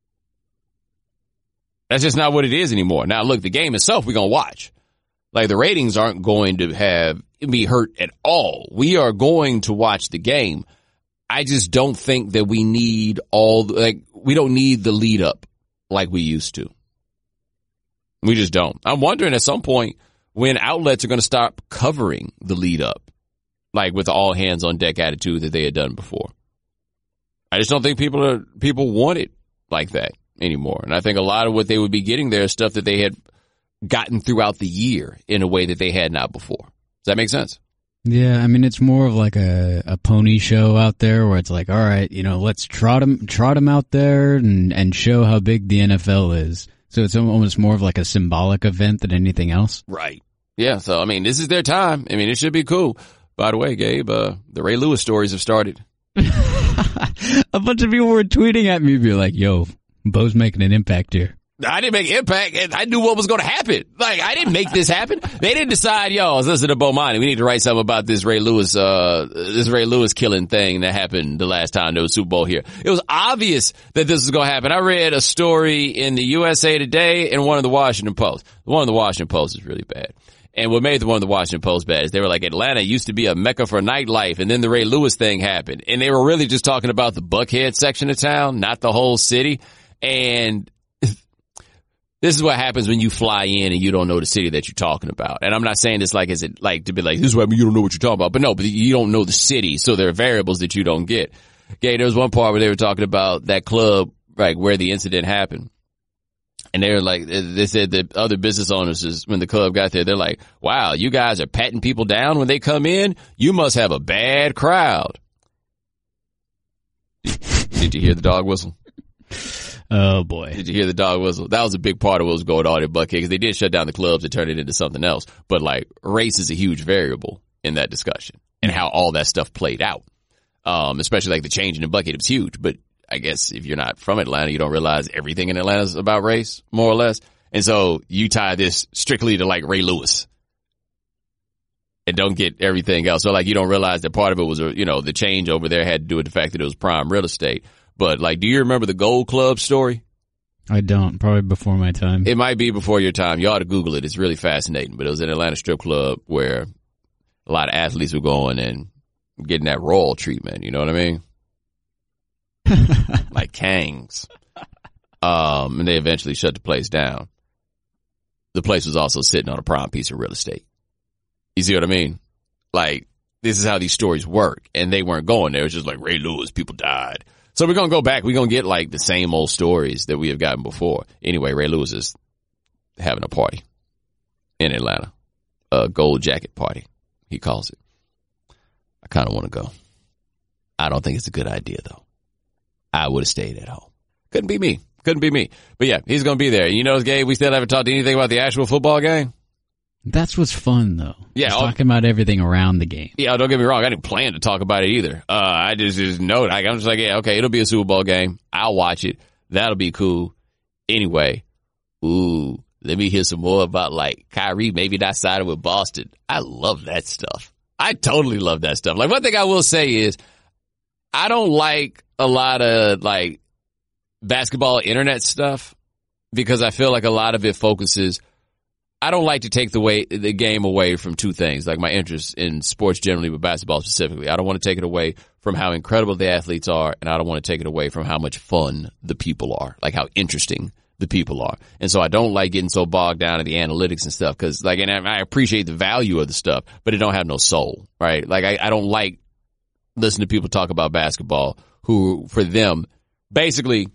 That's just not what it is anymore. Now, look, the game itself, we're going to watch. Like, the ratings aren't going to have be hurt at all. We are going to watch the game. I just don't think that we need all, like, we don't need the lead up like we used to. We just don't. I'm wondering at some point when outlets are going to stop covering the lead up, like with the all hands on deck attitude that they had done before. I just don't think people are, people want it like that anymore. And I think a lot of what they would be getting there is stuff that they had gotten throughout the year in a way that they had not before. Does that make sense? Yeah, I mean, it's more of like a, a pony show out there where it's like, all right, you know, let's trot them, trot them out there and, and show how big the N F L is. So it's almost more of like a symbolic event than anything else. Right. Yeah, so, I mean, this is their time. I mean, it should be cool. By the way, Gabe, uh, the Ray Lewis stories have started. A bunch of people were tweeting at me, be like, yo, Bo's making an impact here. I didn't make an impact, and I knew what was going to happen. Like, I didn't make this happen. They didn't decide, yo, let's listen to Bomani. We need to write something about this Ray Lewis, uh, this Ray Lewis killing thing that happened the last time there was Super Bowl here. It was obvious that this was going to happen. I read a story in the U S A Today and one of the Washington Post. One of the Washington Post is really bad. And what made the one of the Washington Post bad is they were like, Atlanta used to be a mecca for nightlife, and then the Ray Lewis thing happened. And they were really just talking about the Buckhead section of town, not the whole city. And this is what happens when you fly in and you don't know the city that you're talking about. And I'm not saying this like, is it like to be like, this is what you don't know what you're talking about. But no, but you don't know the city. So there are variables that you don't get. Okay. There was one part where they were talking about that club, like where the incident happened. And they were like, they said that other business owners is when the club got there, they're like, wow, you guys are patting people down when they come in. You must have a bad crowd. Did you hear the dog whistle? Oh, boy. Did you hear the dog whistle? That was a big part of what was going on in Buckhead, because they did shut down the clubs and turn it into something else. But, like, race is a huge variable in that discussion and how all that stuff played out. Um, especially, like, the change in Buckhead was huge. But I guess if you're not from Atlanta, you don't realize everything in Atlanta is about race, more or less. And so you tie this strictly to, like, Ray Lewis and don't get everything else. So, like, you don't realize that part of it was, you know, the change over there had to do with the fact that it was prime real estate. But, like, do you remember the Gold Club story? I don't. Probably before my time. It might be before your time. You ought to Google it. It's really fascinating. But it was an Atlanta strip club where a lot of athletes were going and getting that royal treatment. You know what I mean? Like Kangs. Um, and they eventually shut the place down. The place was also sitting on a prime piece of real estate. You see what I mean? Like, this is how these stories work. And they weren't going there. It was just like Ray Lewis, people died. So we're going to go back. We're going to get like the same old stories that we have gotten before. Anyway, Ray Lewis is having a party in Atlanta, a gold jacket party, he calls it. I kind of want to go. I don't think it's a good idea, though. I would have stayed at home. Couldn't be me. Couldn't be me. But yeah, he's going to be there. You know, Gabe, we still haven't talked anything about the actual football game. That's what's fun, though. Yeah, just talking about everything around the game. Yeah, don't get me wrong. I didn't plan to talk about it either. Uh, I just, just know, like, I'm just like, yeah, okay, it'll be a Super Bowl game. I'll watch it. That'll be cool. Anyway, ooh, let me hear some more about, like, Kyrie maybe not siding with Boston. I love that stuff. I totally love that stuff. Like, one thing I will say is I don't like a lot of, like, basketball internet stuff because I feel like a lot of it focuses. I don't like to take the way the game away from two things, like my interest in sports generally, but basketball specifically. I don't want to take it away from how incredible the athletes are, and I don't want to take it away from how much fun the people are, like how interesting the people are. And so I don't like getting so bogged down in the analytics and stuff because, like, and I appreciate the value of the stuff, but it don't have no soul, right? Like, I, I don't like listening to people talk about basketball who, for them, basically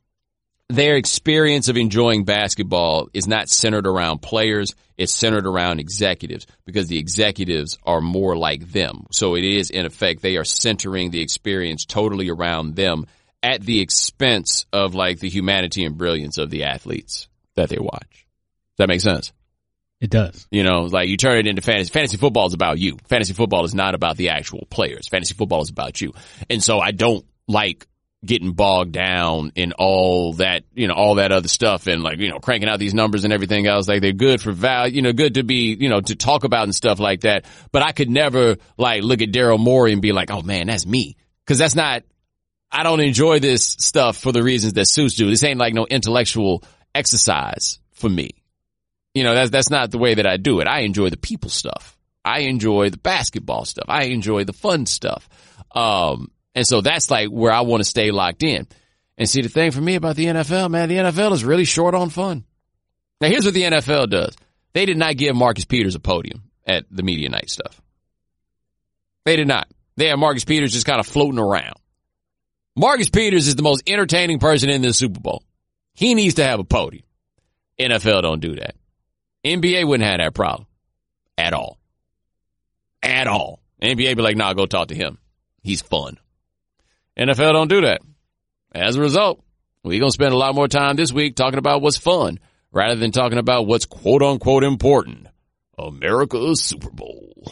their experience of enjoying basketball is not centered around players. It's centered around executives because the executives are more like them. So it is, in effect, they are centering the experience totally around them at the expense of, like, the humanity and brilliance of the athletes that they watch. Does that make sense? It does. You know, like, you turn it into fantasy. Fantasy football is about you. Fantasy football is not about the actual players. Fantasy football is about you. And so I don't like getting bogged down in all that, you know, all that other stuff and, like, you know, cranking out these numbers and everything else. Like, they're good for value, you know, good to be, you know, to talk about and stuff like that. But I could never, like, look at Daryl Morey and be like, oh man, that's me. Cause that's not, I don't enjoy this stuff for the reasons that suits do. This ain't like no intellectual exercise for me. You know, that's, that's not the way that I do it. I enjoy the people stuff. I enjoy the basketball stuff. I enjoy the fun stuff. Um, And so that's like where I want to stay locked in. And see, the thing for me about the N F L, man, the N F L is really short on fun. Now, here's what the N F L does. They did not give Marcus Peters a podium at the media night stuff. They did not. They had Marcus Peters just kind of floating around. Marcus Peters is the most entertaining person in this Super Bowl. He needs to have a podium. N F L don't do that. N B A wouldn't have that problem. At all. At all. N B A be like, nah, go talk to him. He's fun. N F L don't do that. As a result, we're going to spend a lot more time this week talking about what's fun rather than talking about what's quote-unquote important. America's Super Bowl.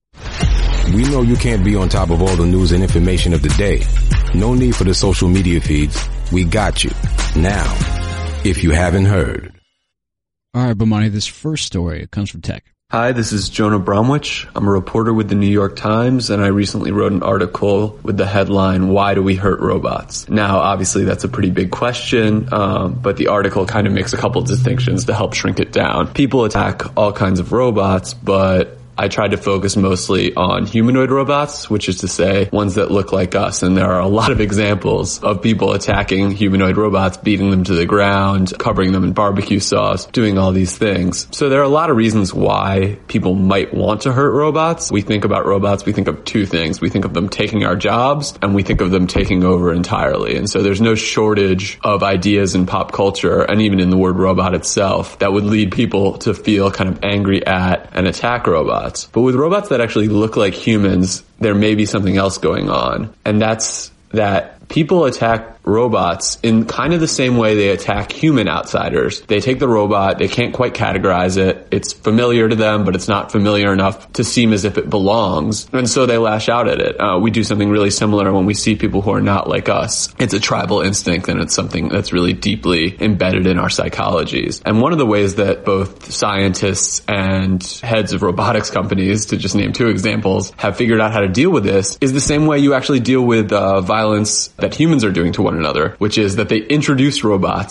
We know you can't be on top of all the news and information of the day. No need for the social media feeds. We got you. Now, if you haven't heard. All right, Bomani, this first story, it comes from Tech. Hi, this is Jonah Bromwich. I'm a reporter with the New York Times, and I recently wrote an article with the headline, Why Do We Hurt Robots? Now, obviously, that's a pretty big question, um, but the article kind of makes a couple distinctions to help shrink it down. People attack all kinds of robots, but I tried to focus mostly on humanoid robots, which is to say ones that look like us. And there are a lot of examples of people attacking humanoid robots, beating them to the ground, covering them in barbecue sauce, doing all these things. So there are a lot of reasons why people might want to hurt robots. We think about robots, we think of two things. We think of them taking our jobs, and we think of them taking over entirely. And so there's no shortage of ideas in pop culture, and even in the word robot itself, that would lead people to feel kind of angry at and attack robots. But with robots that actually look like humans, there may be something else going on. And that's that people attack robots in kind of the same way they attack human outsiders. They take the robot, they can't quite categorize it. It's familiar to them, but it's not familiar enough to seem as if it belongs. And so they lash out at it. Uh, we do something really similar when we see people who are not like us. It's a tribal instinct, and it's something that's really deeply embedded in our psychologies. And one of the ways that both scientists and heads of robotics companies, to just name two examples, have figured out how to deal with this is the same way you actually deal with uh, violence that humans are doing to one another, which is that they introduce robots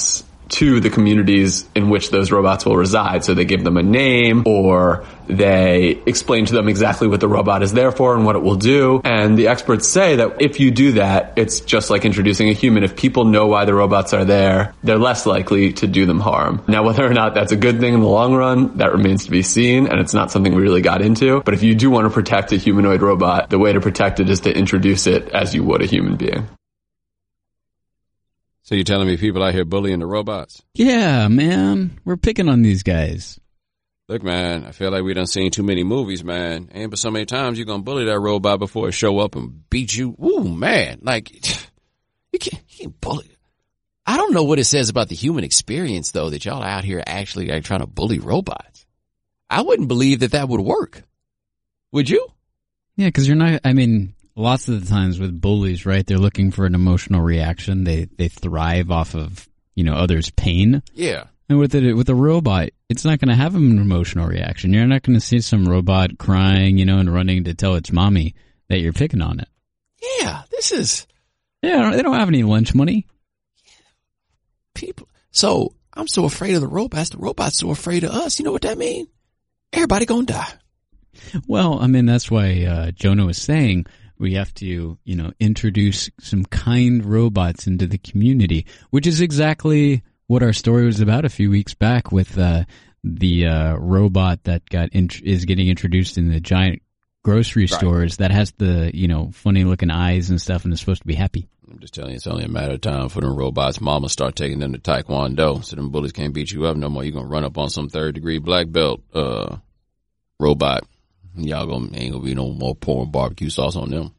to the communities in which those robots will reside. So they give them a name, or they explain to them exactly what the robot is there for and what it will do. And the experts say that if you do that, it's just like introducing a human. If people know why the robots are there, they're less likely to do them harm. Now, whether or not that's a good thing in the long run, that remains to be seen, and it's not something we really got into. But if you do want to protect a humanoid robot, the way to protect it is to introduce it as you would a human being. So you're telling me people out here bullying the robots? Yeah, man. We're picking on these guys. Look, man, I feel like we done seen too many movies, man. And but so many times you're going to bully that robot before it show up and beat you. Ooh, man. Like, you can't, you can't bully. I don't know what it says about the human experience, though, that y'all are out here actually like, trying to bully robots. I wouldn't believe that that would work. Would you? Yeah, because you're not, I mean... Lots of the times with bullies, right, they're looking for an emotional reaction. They they thrive off of, you know, others' pain. Yeah. And with it, with a robot, it's not going to have an emotional reaction. You're not going to see some robot crying, you know, and running to tell its mommy that you're picking on it. Yeah, this is... Yeah, they don't have any lunch money. People. So, I'm so afraid of the robots. The robots so afraid of us. You know what that means? Everybody gonna die. Well, I mean, that's why uh, Jonah was saying... We have to, you know, introduce some kind robots into the community, which is exactly what our story was about a few weeks back with uh, the uh, robot that got int- is getting introduced in the giant grocery right. stores that has the, you know, funny looking eyes and stuff and is supposed to be happy. I'm just telling you, it's only a matter of time for them robots. Mama start taking them to Taekwondo, so them bullies can't beat you up no more. You're gonna run up on some third degree black belt uh, robot. Y'all gonna ain't gonna be no more pouring barbecue sauce on them.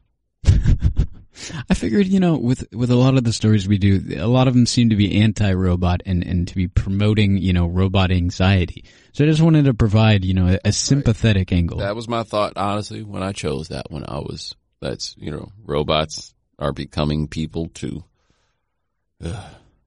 I figured, you know, with with a lot of the stories we do, a lot of them seem to be anti-robot and, and to be promoting, you know, robot anxiety. So I just wanted to provide, you know, a, a sympathetic right. angle. That was my thought, honestly, when I chose that one. I was, that's, you know, robots are becoming people too. Ugh.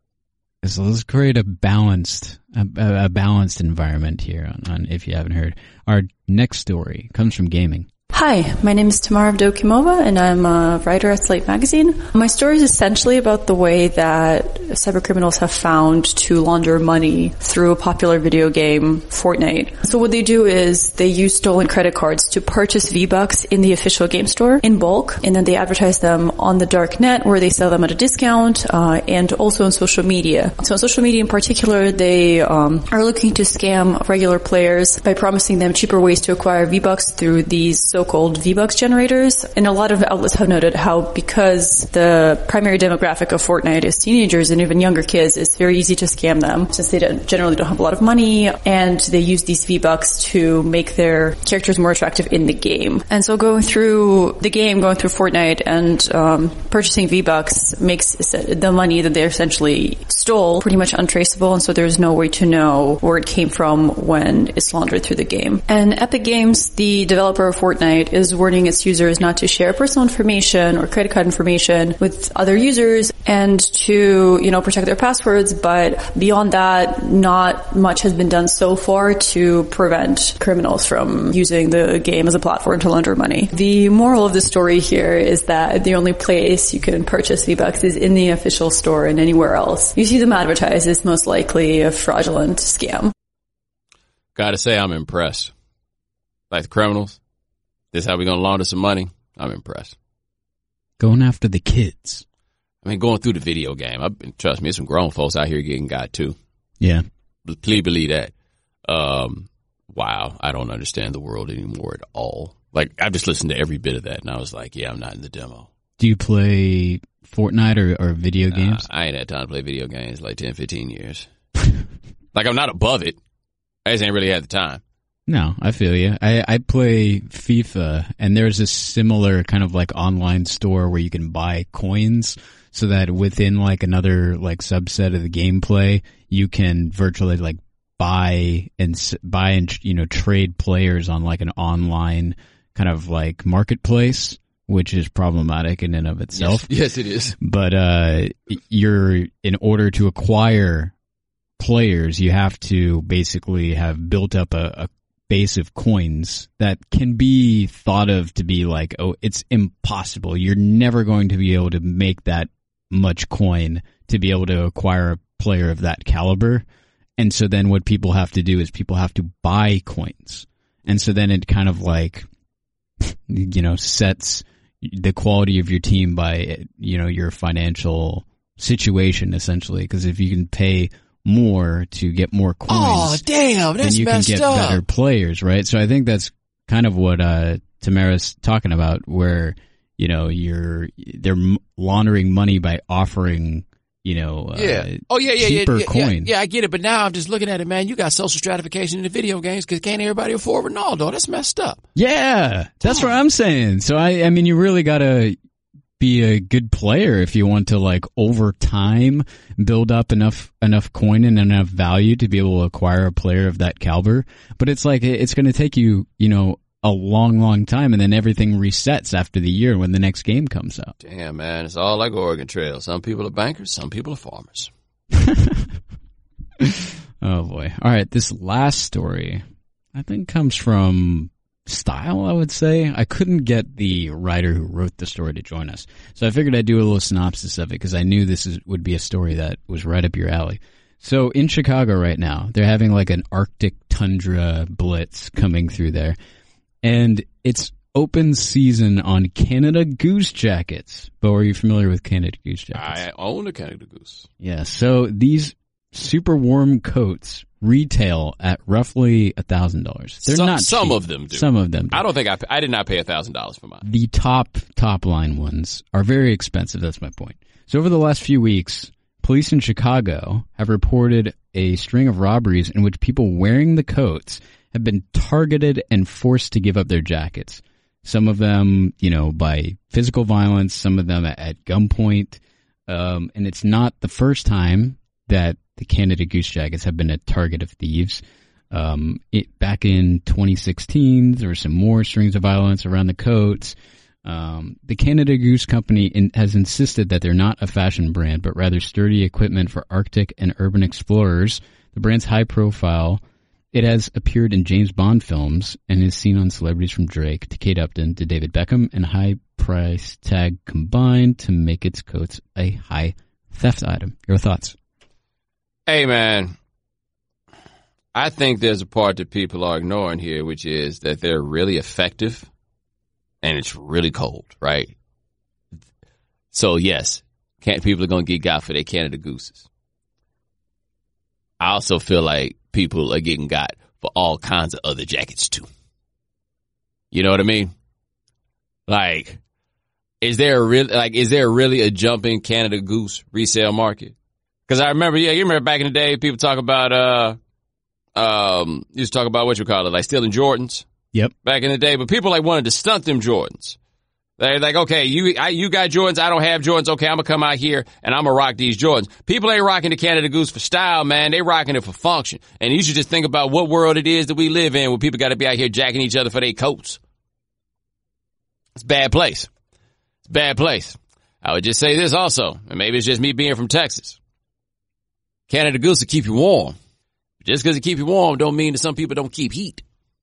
So let's create a balanced, a, a balanced environment here on, on If You Haven't Heard. Our next story comes from gaming. Hi, my name is Tamara Avdokimova, and I'm a writer at Slate Magazine. My story is essentially about the way that cybercriminals have found to launder money through a popular video game, Fortnite. So what they do is they use stolen credit cards to purchase V-Bucks in the official game store in bulk, and then they advertise them on the dark net where they sell them at a discount, uh, and also on social media. So on social media in particular, they um, are looking to scam regular players by promising them cheaper ways to acquire V-Bucks through these so-called V-Bucks generators. And a lot of outlets have noted how because the primary demographic of Fortnite is teenagers and even younger kids, it's very easy to scam them since they don't, generally don't have a lot of money, and they use these V-Bucks to make their characters more attractive in the game. And so going through the game, going through Fortnite and um, purchasing V-Bucks makes the money that they essentially stole pretty much untraceable, and so there's no way to know where it came from when it's laundered through the game. And Epic Games, the developer of Fortnite, is warning its users not to share personal information or credit card information with other users and to, you know, protect their passwords. But beyond that, not much has been done so far to prevent criminals from using the game as a platform to launder money. The moral of the story here is that the only place you can purchase V-Bucks is in the official store, and anywhere else you see them advertised is most likely a fraudulent scam. Gotta say, I'm impressed. Like the criminals. This is how we're going to launder some money. I'm impressed. Going after the kids. I mean, going through the video game. I've been, trust me, there's some grown folks out here getting got too. Yeah. Please believe that. Um, wow. I don't understand the world anymore at all. Like, I just listened to every bit of that, and I was like, yeah, I'm not in the demo. Do you play Fortnite or, or video nah, games? I ain't had time to play video games like ten, fifteen years. Like, I'm not above it. I just ain't really had the time. No, I feel you. I, I play FIFA, and there's a similar kind of like online store where you can buy coins so that within like another like subset of the gameplay, you can virtually like buy and buy and, you know, trade players on like an online kind of like marketplace, which is problematic in and of itself. Yes, yes it is. But, uh, you're, in order to acquire players, you have to basically have built up a, a base of coins that can be thought of to be like, oh, it's impossible. You're never going to be able to make that much coin to be able to acquire a player of that caliber. And so then what people have to do is people have to buy coins. And so then it kind of like, you know, sets the quality of your team by, you know, your financial situation, essentially. Because if you can pay more to get more coins, oh, damn, that's then you can messed get up. better players, right? So I think that's kind of what uh, Tamara's talking about, where, you know, you're they're laundering money by offering, you know, uh, yeah. Oh, yeah, yeah, cheaper yeah, yeah, coins. yeah, yeah, I get it. But now I'm just looking at it, man. You got social stratification in the video games because can't everybody afford Ronaldo? That's messed up. Yeah, that's what I'm saying. So, I, I mean, you really got to be a good player if you want to, like, over time build up enough enough coin and enough value to be able to acquire a player of that caliber. But it's like, it's going to take you, you know, a long, long time, and then everything resets after the year when the next game comes out. Damn, man, it's all like Oregon Trail. Some people are bankers, some people are farmers. Oh, boy. All right, this last story, I think, comes from Style, I would say. I couldn't get the writer who wrote the story to join us, so I figured I'd do a little synopsis of it because I knew this is, would be a story that was right up your alley. So in Chicago right now, they're having like an Arctic tundra blitz coming through there. And it's open season on Canada Goose jackets. Bo, are you familiar with Canada Goose jackets? I own a Canada Goose. Yeah, so these super warm coats retail at roughly one thousand dollars. They're some, not Some cheap. of them do. Some of them do. I don't think I, I did not pay one thousand dollars for mine. The top, top line ones are very expensive. That's my point. So over the last few weeks, police in Chicago have reported a string of robberies in which people wearing the coats have been targeted and forced to give up their jackets. Some of them, you know, by physical violence, some of them at, at gunpoint. Um, and it's not the first time that the Canada Goose jackets have been a target of thieves. Um, it, back in twenty sixteen, there were some more strings of violence around the coats. Um, the Canada Goose Company in, has insisted that they're not a fashion brand, but rather sturdy equipment for Arctic and urban explorers. The brand's high profile. It has appeared in James Bond films and is seen on celebrities from Drake to Kate Upton to David Beckham, and high price tag combined to make its coats a high theft item. Your thoughts? Hey, man, I think there's a part that people are ignoring here, which is that they're really effective and it's really cold, right? So, yes, can't, people are going to get got for their Canada Gooses. I also feel like people are getting got for all kinds of other jackets, too. You know what I mean? Like, is there a really, like, is there really a jumping Canada Goose resale market? Because I remember, yeah, you remember back in the day, people talk about, uh, um, used to talk about what you call it, like stealing Jordans. Yep. Back in the day, but people like wanted to stunt them Jordans. They're like, okay, you, I, you got Jordans, I don't have Jordans. Okay, I'm gonna come out here and I'm gonna rock these Jordans. People ain't rocking the Canada Goose for style, man. They rocking it for function. And you should just think about what world it is that we live in, where people got to be out here jacking each other for their coats. It's a bad place. It's a bad place. I would just say this also, and maybe it's just me being from Texas. Canada Goose will keep you warm. Just because it keep you warm don't mean that some people don't keep heat.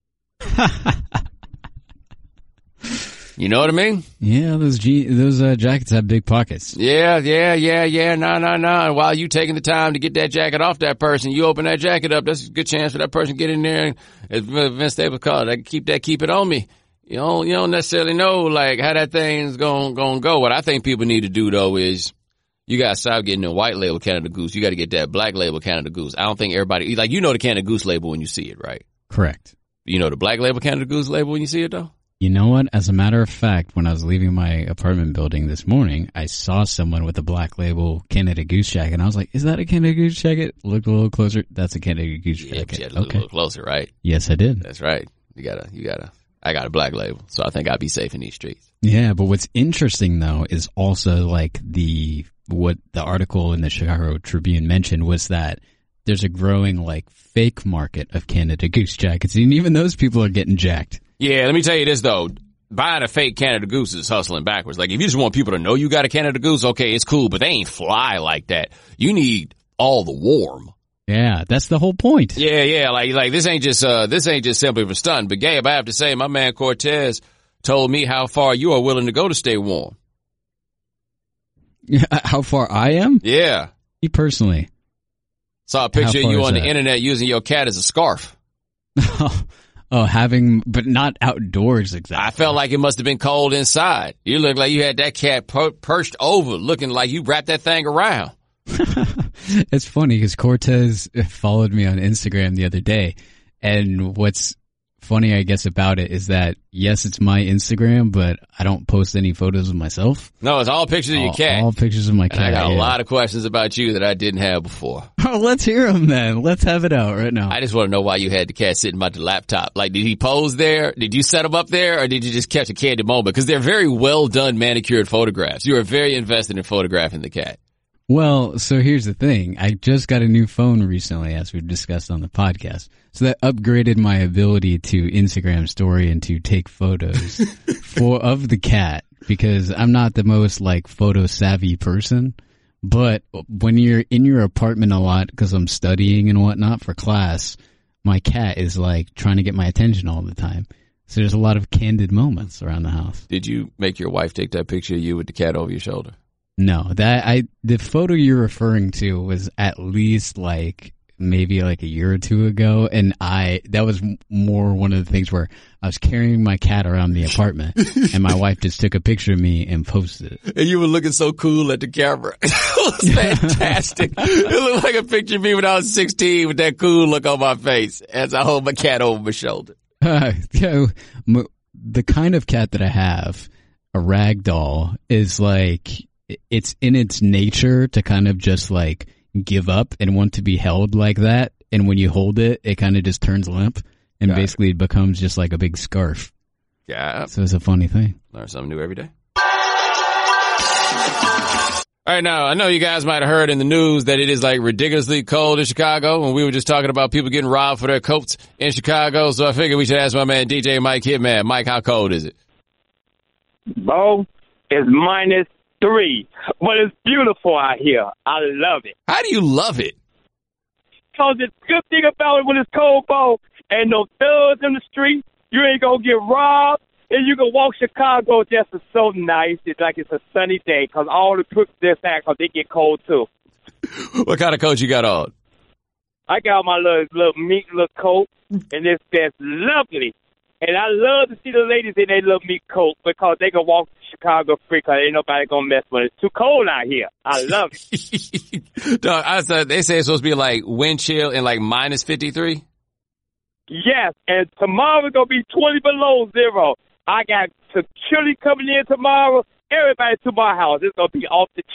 You know what I mean? Yeah, those G- those uh, jackets have big pockets. Yeah, yeah, yeah, yeah. No, no, no. And while you taking the time to get that jacket off that person, you open that jacket up. That's a good chance for that person to get in there and, as Vince Staples called it, I can keep that, keep it on me. You don't, you don't necessarily know like how that thing's going going to go. What I think people need to do though is you got to stop getting the white label Canada Goose. You got to get that black label Canada Goose. I don't think everybody like you know the Canada Goose label when you see it, right? Correct. You know the black label Canada Goose label when you see it though? You know what? As a matter of fact, when I was leaving my apartment building this morning, I saw someone with a black label Canada Goose jacket, and I was like, is that a Canada Goose jacket? Looked a little closer. That's a Canada Goose Yeah, jacket. you had to look Okay. a little closer, right? Yes, I did. That's right. You gotta, you gotta, I got a black label, so I think I'll be safe in these streets. Yeah, but what's interesting though is also like the, what the article in the Chicago Tribune mentioned was that there's a growing like fake market of Canada Goose jackets, and even those people are getting jacked. Yeah, let me tell you this though. Buying a fake Canada Goose is hustling backwards. Like if you just want people to know you got a Canada Goose, okay, it's cool, but they ain't fly like that. You need all the warm. Yeah, that's the whole point. Yeah, yeah, like like this ain't just uh this ain't just simply for stun. But Gabe, I have to say, my man Cortez told me how far you are willing to go to stay warm. How far I am? Yeah. Me personally, Saw a picture of far you is on the that? internet using your cat as a scarf. Oh, having, but not outdoors exactly. I felt like it must have been cold inside. You look like you had that cat per- perched over, looking like you wrapped that thing around. It's funny because Cortez followed me on Instagram the other day, and what's funny, I guess, about it is that, yes, it's my Instagram, but I don't post any photos of myself. No, it's all pictures of your all, cat. All pictures of my cat. And I got yeah. a lot of questions about you that I didn't have before. Oh, let's hear them then. Let's have it out right now. I just want to know why you had the cat sitting by the laptop. Like, did he pose there? Did you set him up there? Or did you just catch a candid moment? Because they're very well done manicured photographs. You are very invested in photographing the cat. Well, so here's the thing. I just got a new phone recently, as we've discussed on the podcast. So that upgraded my ability to Instagram story and to take photos for of the cat, because I'm not the most like photo savvy person. But when you're in your apartment a lot, because I'm studying and whatnot for class, my cat is like trying to get my attention all the time. So there's a lot of candid moments around the house. Did you make your wife take that picture of you with the cat over your shoulder? No, that I the photo you're referring to was at least like maybe like a year or two ago, and I that was more one of the things where I was carrying my cat around the apartment, and my wife just took a picture of me and posted it. And you were looking so cool at the camera. It was fantastic. It looked like a picture of me when I was sixteen with that cool look on my face as I hold my cat over my shoulder. Uh, yeah, m- the kind of cat that I have, a rag doll, is like, it's in its nature to kind of just like give up and want to be held like that. And when you hold it, it kind of just turns limp and Got basically it becomes just like a big scarf. Yeah. So it's a funny thing. Learn something new every day. All right, now, I know you guys might have heard in the news that it is like ridiculously cold in Chicago, and we were just talking about people getting robbed for their coats in Chicago, so I figured we should ask my man D J Mike Hitman. Mike, how cold is it? Bo, it's minus three, but it's beautiful out here. I love it. How do you love it? Because the good thing about it when it's cold, Bo, ain't no thugs in the street. You ain't going to get robbed. And you can walk Chicago just as so nice. It's like it's a sunny day because all the crooks this act because they get cold too. What kind of coat you got on? I got my little little meat little coat, and it's that's lovely. And I love to see the ladies in their little meat coat because they can walk Chicago free because ain't nobody gonna mess with it. It's too cold out here. I love it. Dog, I said they say it's supposed to be like wind chill and like minus fifty-three. Yes, and tomorrow it's gonna be twenty below zero. I got some chili coming in tomorrow. Everybody to my house. It's going to be off the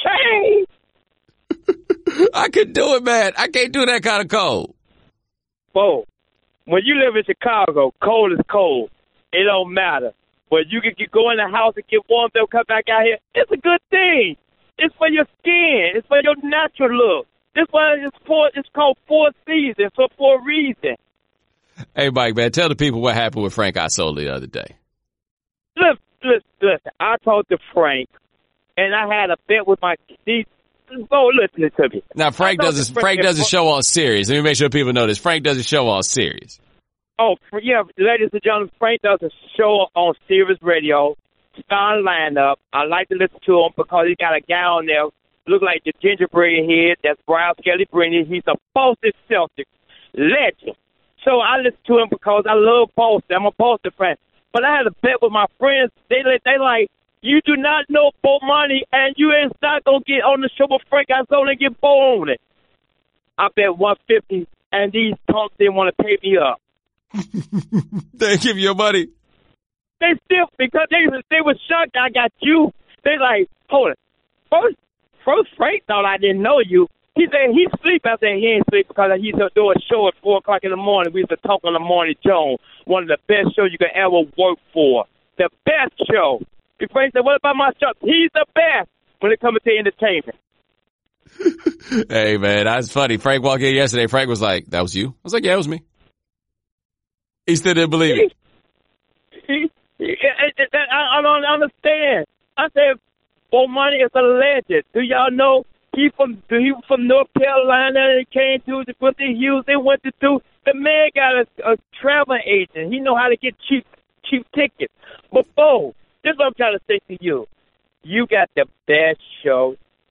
chain. I could do it, man. I can't do that kind of cold. Whoa. When you live in Chicago, cold is cold. It don't matter. But you can get, go in the house and get warmed up, come back out here. It's a good thing. It's for your skin. It's for your natural look. This one is for, it's called Four Seasons for, for a reason. Hey, Mike, man, tell the people what happened with Frank Isola the other day. Listen, listen, listen. I talked to Frank, and I had a bet with my these. Go listen to me. Now, Frank doesn't Frank, Frank doesn't show on Sirius. Let me make sure people know this. Frank doesn't show on Sirius. Oh, yeah, ladies and gentlemen, Frank does a show on Sirius Radio, Star Lineup. I like to listen to him because he got a guy on there, look like the gingerbread head. That's Brian Skelly Brennan. He's a Boston Celtics legend. So I listen to him because I love Boston. I'm a Boston fan. But I had a bet with my friends. They they like, you do not know Bo money, and you ain't not going to get on the show with Frank Isola and get Bo on it. I bet one hundred fifty dollars, and these punks didn't want to pay me up. They give you your money? They still, because they, they were shocked I got you. They like, hold it. First, first Frank thought I didn't know you. He said he sleep. I said he ain't sleep because he used to do a show at four o'clock in the morning. We used to talk on the Morning Joe, one of the best shows you could ever work for. The best show. Big Frank said, what about my show? He's the best when it comes to entertainment. Hey, man, that's funny. Frank walked in yesterday. Frank was like, that was you? I was like, yeah, it was me. He still didn't believe it. He, he, I, I don't understand. I said, Bo Money is a legend. Do y'all know? He from he from North Carolina and came to the what they used. They went to do. The man got a, a travel agent. He know how to get cheap cheap tickets. But Bo, this is what I'm trying to say to you. You got the best show,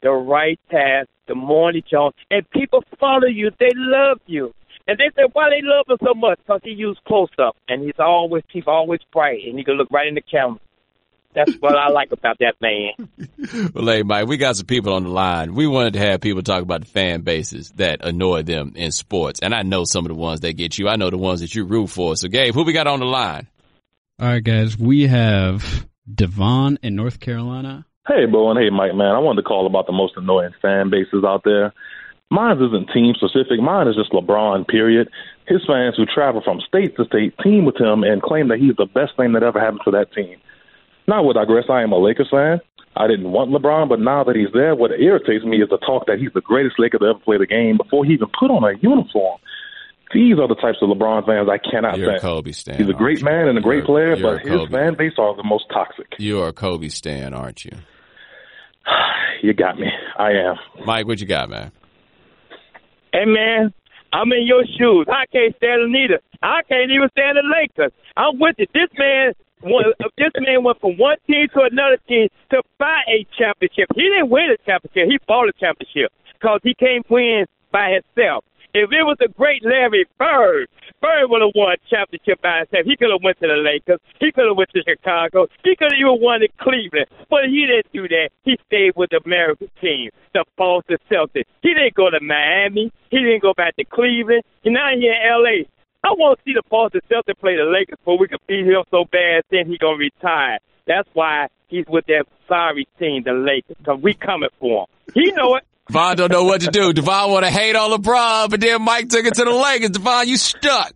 the right task, the morning Jones, and people follow you. They love you. And they say, why they love him so much? Because he used close-up, and he's always, he's always bright, and he can look right in the camera. That's what I like about that man. Well, hey, Mike, we got some people on the line. We wanted to have people talk about the fan bases that annoy them in sports. And I know some of the ones that get you. I know the ones that you root for. So, Gabe, who we got on the line? All right, guys. We have Devon in North Carolina. Hey, Bo, and hey, Mike, man. I wanted to call about the most annoying fan bases out there. Mine isn't team-specific. Mine is just LeBron, period. His fans who travel from state to state team with him and claim that he's the best thing that ever happened to that team. Now, I would digress. I am a Lakers fan. I didn't want LeBron, but now that he's there, what irritates me is the talk that he's the greatest Laker to ever play the game before he even put on a uniform. These are the types of LeBron fans I cannot You're stand. a Kobe stan. He's a great man and a great you're, player, you're but his Kobe. fan base are the most toxic. You are a Kobe stan, aren't you? You got me. I am. Mike, what you got, man? Hey, man, I'm in your shoes. I can't stand them neither. I can't even stand the Lakers. I'm with you. This man... This man went from one team to another team to buy a championship. He didn't win a championship. He bought a championship because he can't win by himself. If it was the great Larry Bird, Bird would have won a championship by himself. He could have went to the Lakers. He could have went to Chicago. He could have even won in Cleveland. But he didn't do that. He stayed with the American team, the Boston Celtics. He didn't go to Miami. He didn't go back to Cleveland. He's not here in L A I want to see the Boston Celtics play the Lakers before we can beat him so bad, then he's going to retire. That's why he's with that sorry team, the Lakers, because we coming for him. He know it. Devon don't know what to do. Devon want to hate on LeBron, but then Mike took it to the Lakers. Devon, you stuck.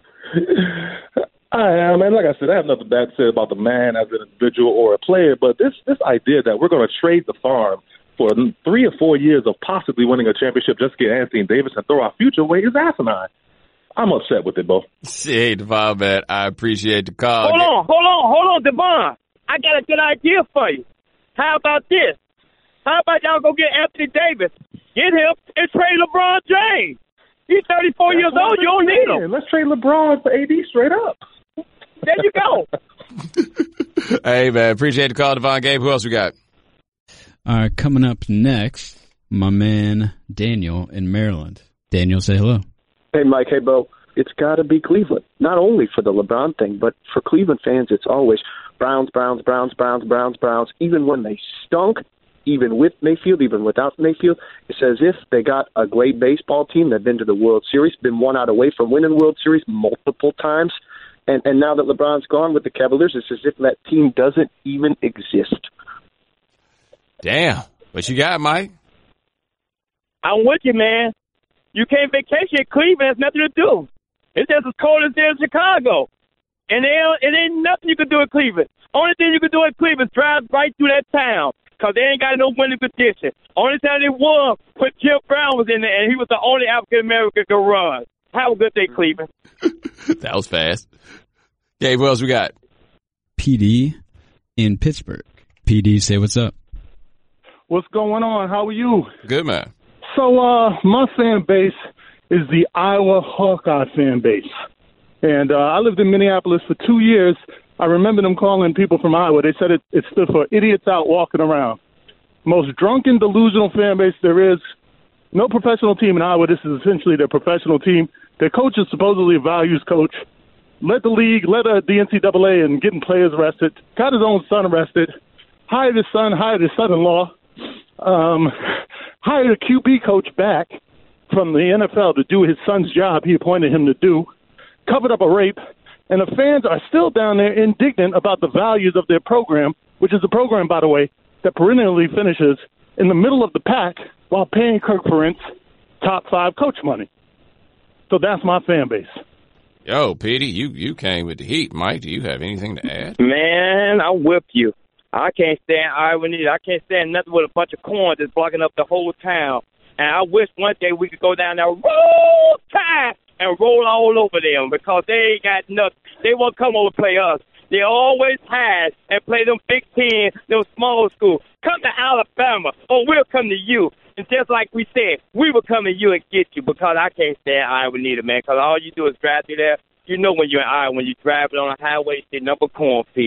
I am, and like I said, I have nothing bad to say about the man as an individual or a player, but this, this idea that we're going to trade the farm for three or four years of possibly winning a championship just to get Anthony Davis and throw our future away is asinine. I'm upset with it, Bo. Hey, Devon, man, I appreciate the call. Hold on, hold on, hold on, Devon. I got a good idea for you. How about this? How about y'all go get Anthony Davis, get him, and trade LeBron James? He's thirty-four That's years old. You don't need him. Let's trade LeBron for A D straight up. There you go. Hey, man, appreciate the call, Devon. Gabe, who else we got? All right, coming up next, my man Daniel in Maryland. Daniel, say hello. Hey, Mike. Hey, Bo. It's got to be Cleveland. Not only for the LeBron thing, but for Cleveland fans, it's always Browns, Browns, Browns, Browns, Browns, Browns. Even when they stunk, even with Mayfield, even without Mayfield, it's as if they got a great baseball team. They've been to the World Series, been one out away from winning World Series multiple times. And, and now that LeBron's gone with the Cavaliers, it's as if that team doesn't even exist. Damn. What you got, Mike? I'm with you, man. You can't vacation in Cleveland. It has nothing to do. It's just as cold as there in Chicago. And there, it ain't nothing you can do in Cleveland. Only thing you can do in Cleveland is drive right through that town because they ain't got no winning condition. Only time they won when Jim Brown was in there, and he was the only African-American to run. Have a good day, Cleveland. That was fast. Gabe, what else we got? P D in Pittsburgh. P D, say what's up. What's going on? How are you? Good, man. So, uh, my fan base is the Iowa Hawkeye fan base. And uh, I lived in Minneapolis for two years. I remember them calling people from Iowa. They said it, it stood for idiots out walking around. Most drunken, delusional fan base there is. No professional team in Iowa. This is essentially their professional team. Their coach is supposedly a values coach. Led the league, led uh, the N C double A in getting players arrested. Got his own son arrested. Hired his son, hired his son-in-law. Um, hired a Q B coach back from the N F L to do his son's job he appointed him to do, covered up a rape, and the fans are still down there indignant about the values of their program, which is a program, by the way, that perennially finishes in the middle of the pack while paying Kirk Ferentz top five coach money. So that's my fan base. Yo, Petey, you, you came with the heat. Mike, do you have anything to add? Man, I whip you. I can't stand Iowa neither. I can't stand nothing with a bunch of corn that's blocking up the whole town. And I wish one day we could go down there, roll tide, and roll all over them because they ain't got nothing. They won't come over to play us. They always hide and play them Big Ten, them small schools. Come to Alabama, or we'll come to you. And just like we said, we will come to you and get you because I can't stand Iowa neither, man, because all you do is drive through there. You know when you're in Iowa, when you're driving on a highway, you see number cornfield.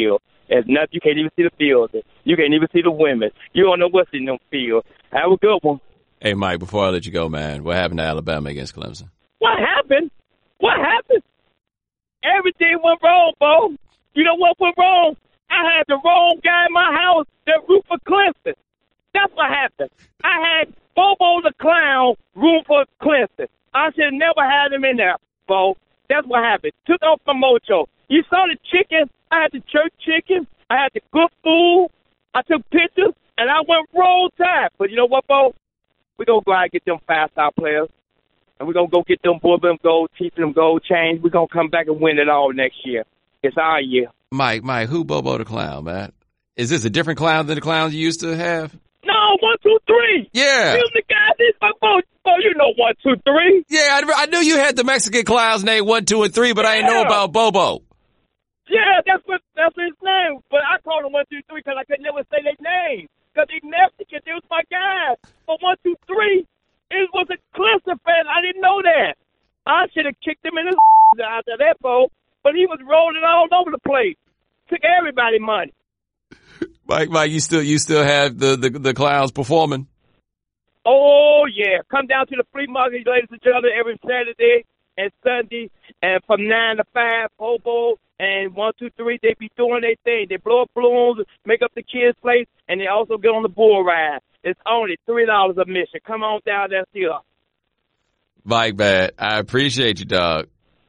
There's nothing. You can't even see the building. You can't even see the women. You don't know what's in them fields. Have a good one. Hey, Mike, before I let you go, man, what happened to Alabama against Clemson? What happened? What happened? Everything went wrong, Bo. You know what went wrong? I had the wrong guy in my house that root for Clemson. That's what happened. I had Bobo the Clown room for Clemson. I should have never had him in there, Bo. That's what happened. Took off my mojo. You saw the chicken. I had the church chicken. I had the good food. I took pictures, and I went roll tide. But you know what, Bo? We're going to go out and get them fast-out players. And we're going to go get them boy, them gold, teach them gold chains. We're going to come back and win it all next year. It's our year. Mike, Mike, who Bobo the Clown, man? Is this a different clown than the clowns you used to have? No, one, two, three. Yeah. You the guy this, but Bo, Bo, you know one, two, three. Yeah, I, I knew you had the Mexican clowns named one, two, and three, but I didn't know about Bobo. Yeah, that's what that's his name. But I called him one, two, three because I could never say their name. Because they Mexican, they was my guys. But one, two, three, it was a Clemson fan. I didn't know that. I should have kicked him in his after that, Bo. But he was rolling all over the place. Took everybody money. Mike, Mike, you still you still have the, the, the clowns performing? Oh, yeah. Come down to the flea market, ladies and gentlemen, every Saturday and Sunday. And from nine to five, Bobo and one, two, three, they be doing their thing. They blow up balloons, make up the kids' place, and they also get on the bull ride. It's only three dollars admission. Come on down there, see us. Mike, man, I appreciate you, dog.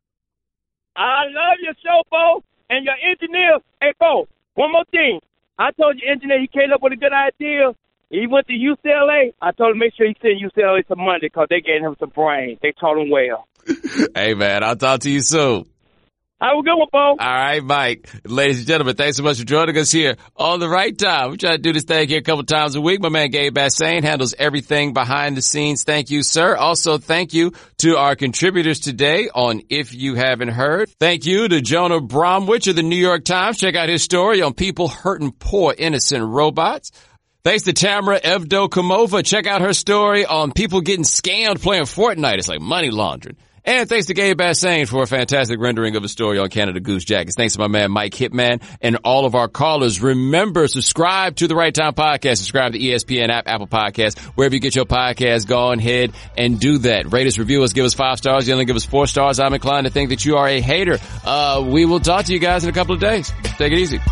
I love your show, Bo, and your engineer. Hey, Bo, one more thing. I told your engineer he came up with a good idea. He went to U C L A. I told him make sure he sent U C L A some money because they gave him some brains. They taught him well. Hey, man, I'll talk to you soon. Have a good one, Bo. All right, Mike. Ladies and gentlemen, thanks so much for joining us here on The Right Time. We try to do this thing here a couple times a week. My man Gabe Bassane handles everything behind the scenes. Thank you, sir. Also, thank you to our contributors today on If You Haven't Heard. Thank you to Jonah Bromwich of the New York Times. Check out his story on people hurting poor, innocent robots. Thanks to Tamara Evdokimova. Check out her story on people getting scammed playing Fortnite. It's like money laundering. And thanks to Gabe Bassane for a fantastic rendering of a story on Canada Goose Jackets. Thanks to my man Mike Hitman and all of our callers. Remember, subscribe to the Right Time Podcast. Subscribe to the E S P N app, Apple Podcasts, wherever you get your podcast. Go ahead and do that. Rate us, review us, give us five stars. You only give us four stars. I'm inclined to think that you are a hater. Uh, we will talk to you guys in a couple of days. Take it easy.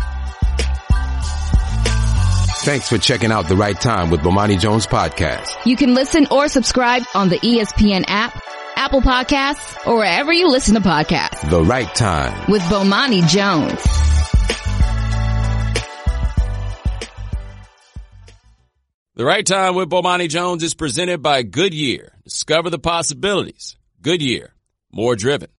Thanks for checking out The Right Time with Bomani Jones Podcast. You can listen or subscribe on the E S P N app, Apple Podcasts, or wherever you listen to podcasts. The Right Time with Bomani Jones. The Right Time with Bomani Jones is presented by Goodyear. Discover the possibilities. Goodyear. More driven.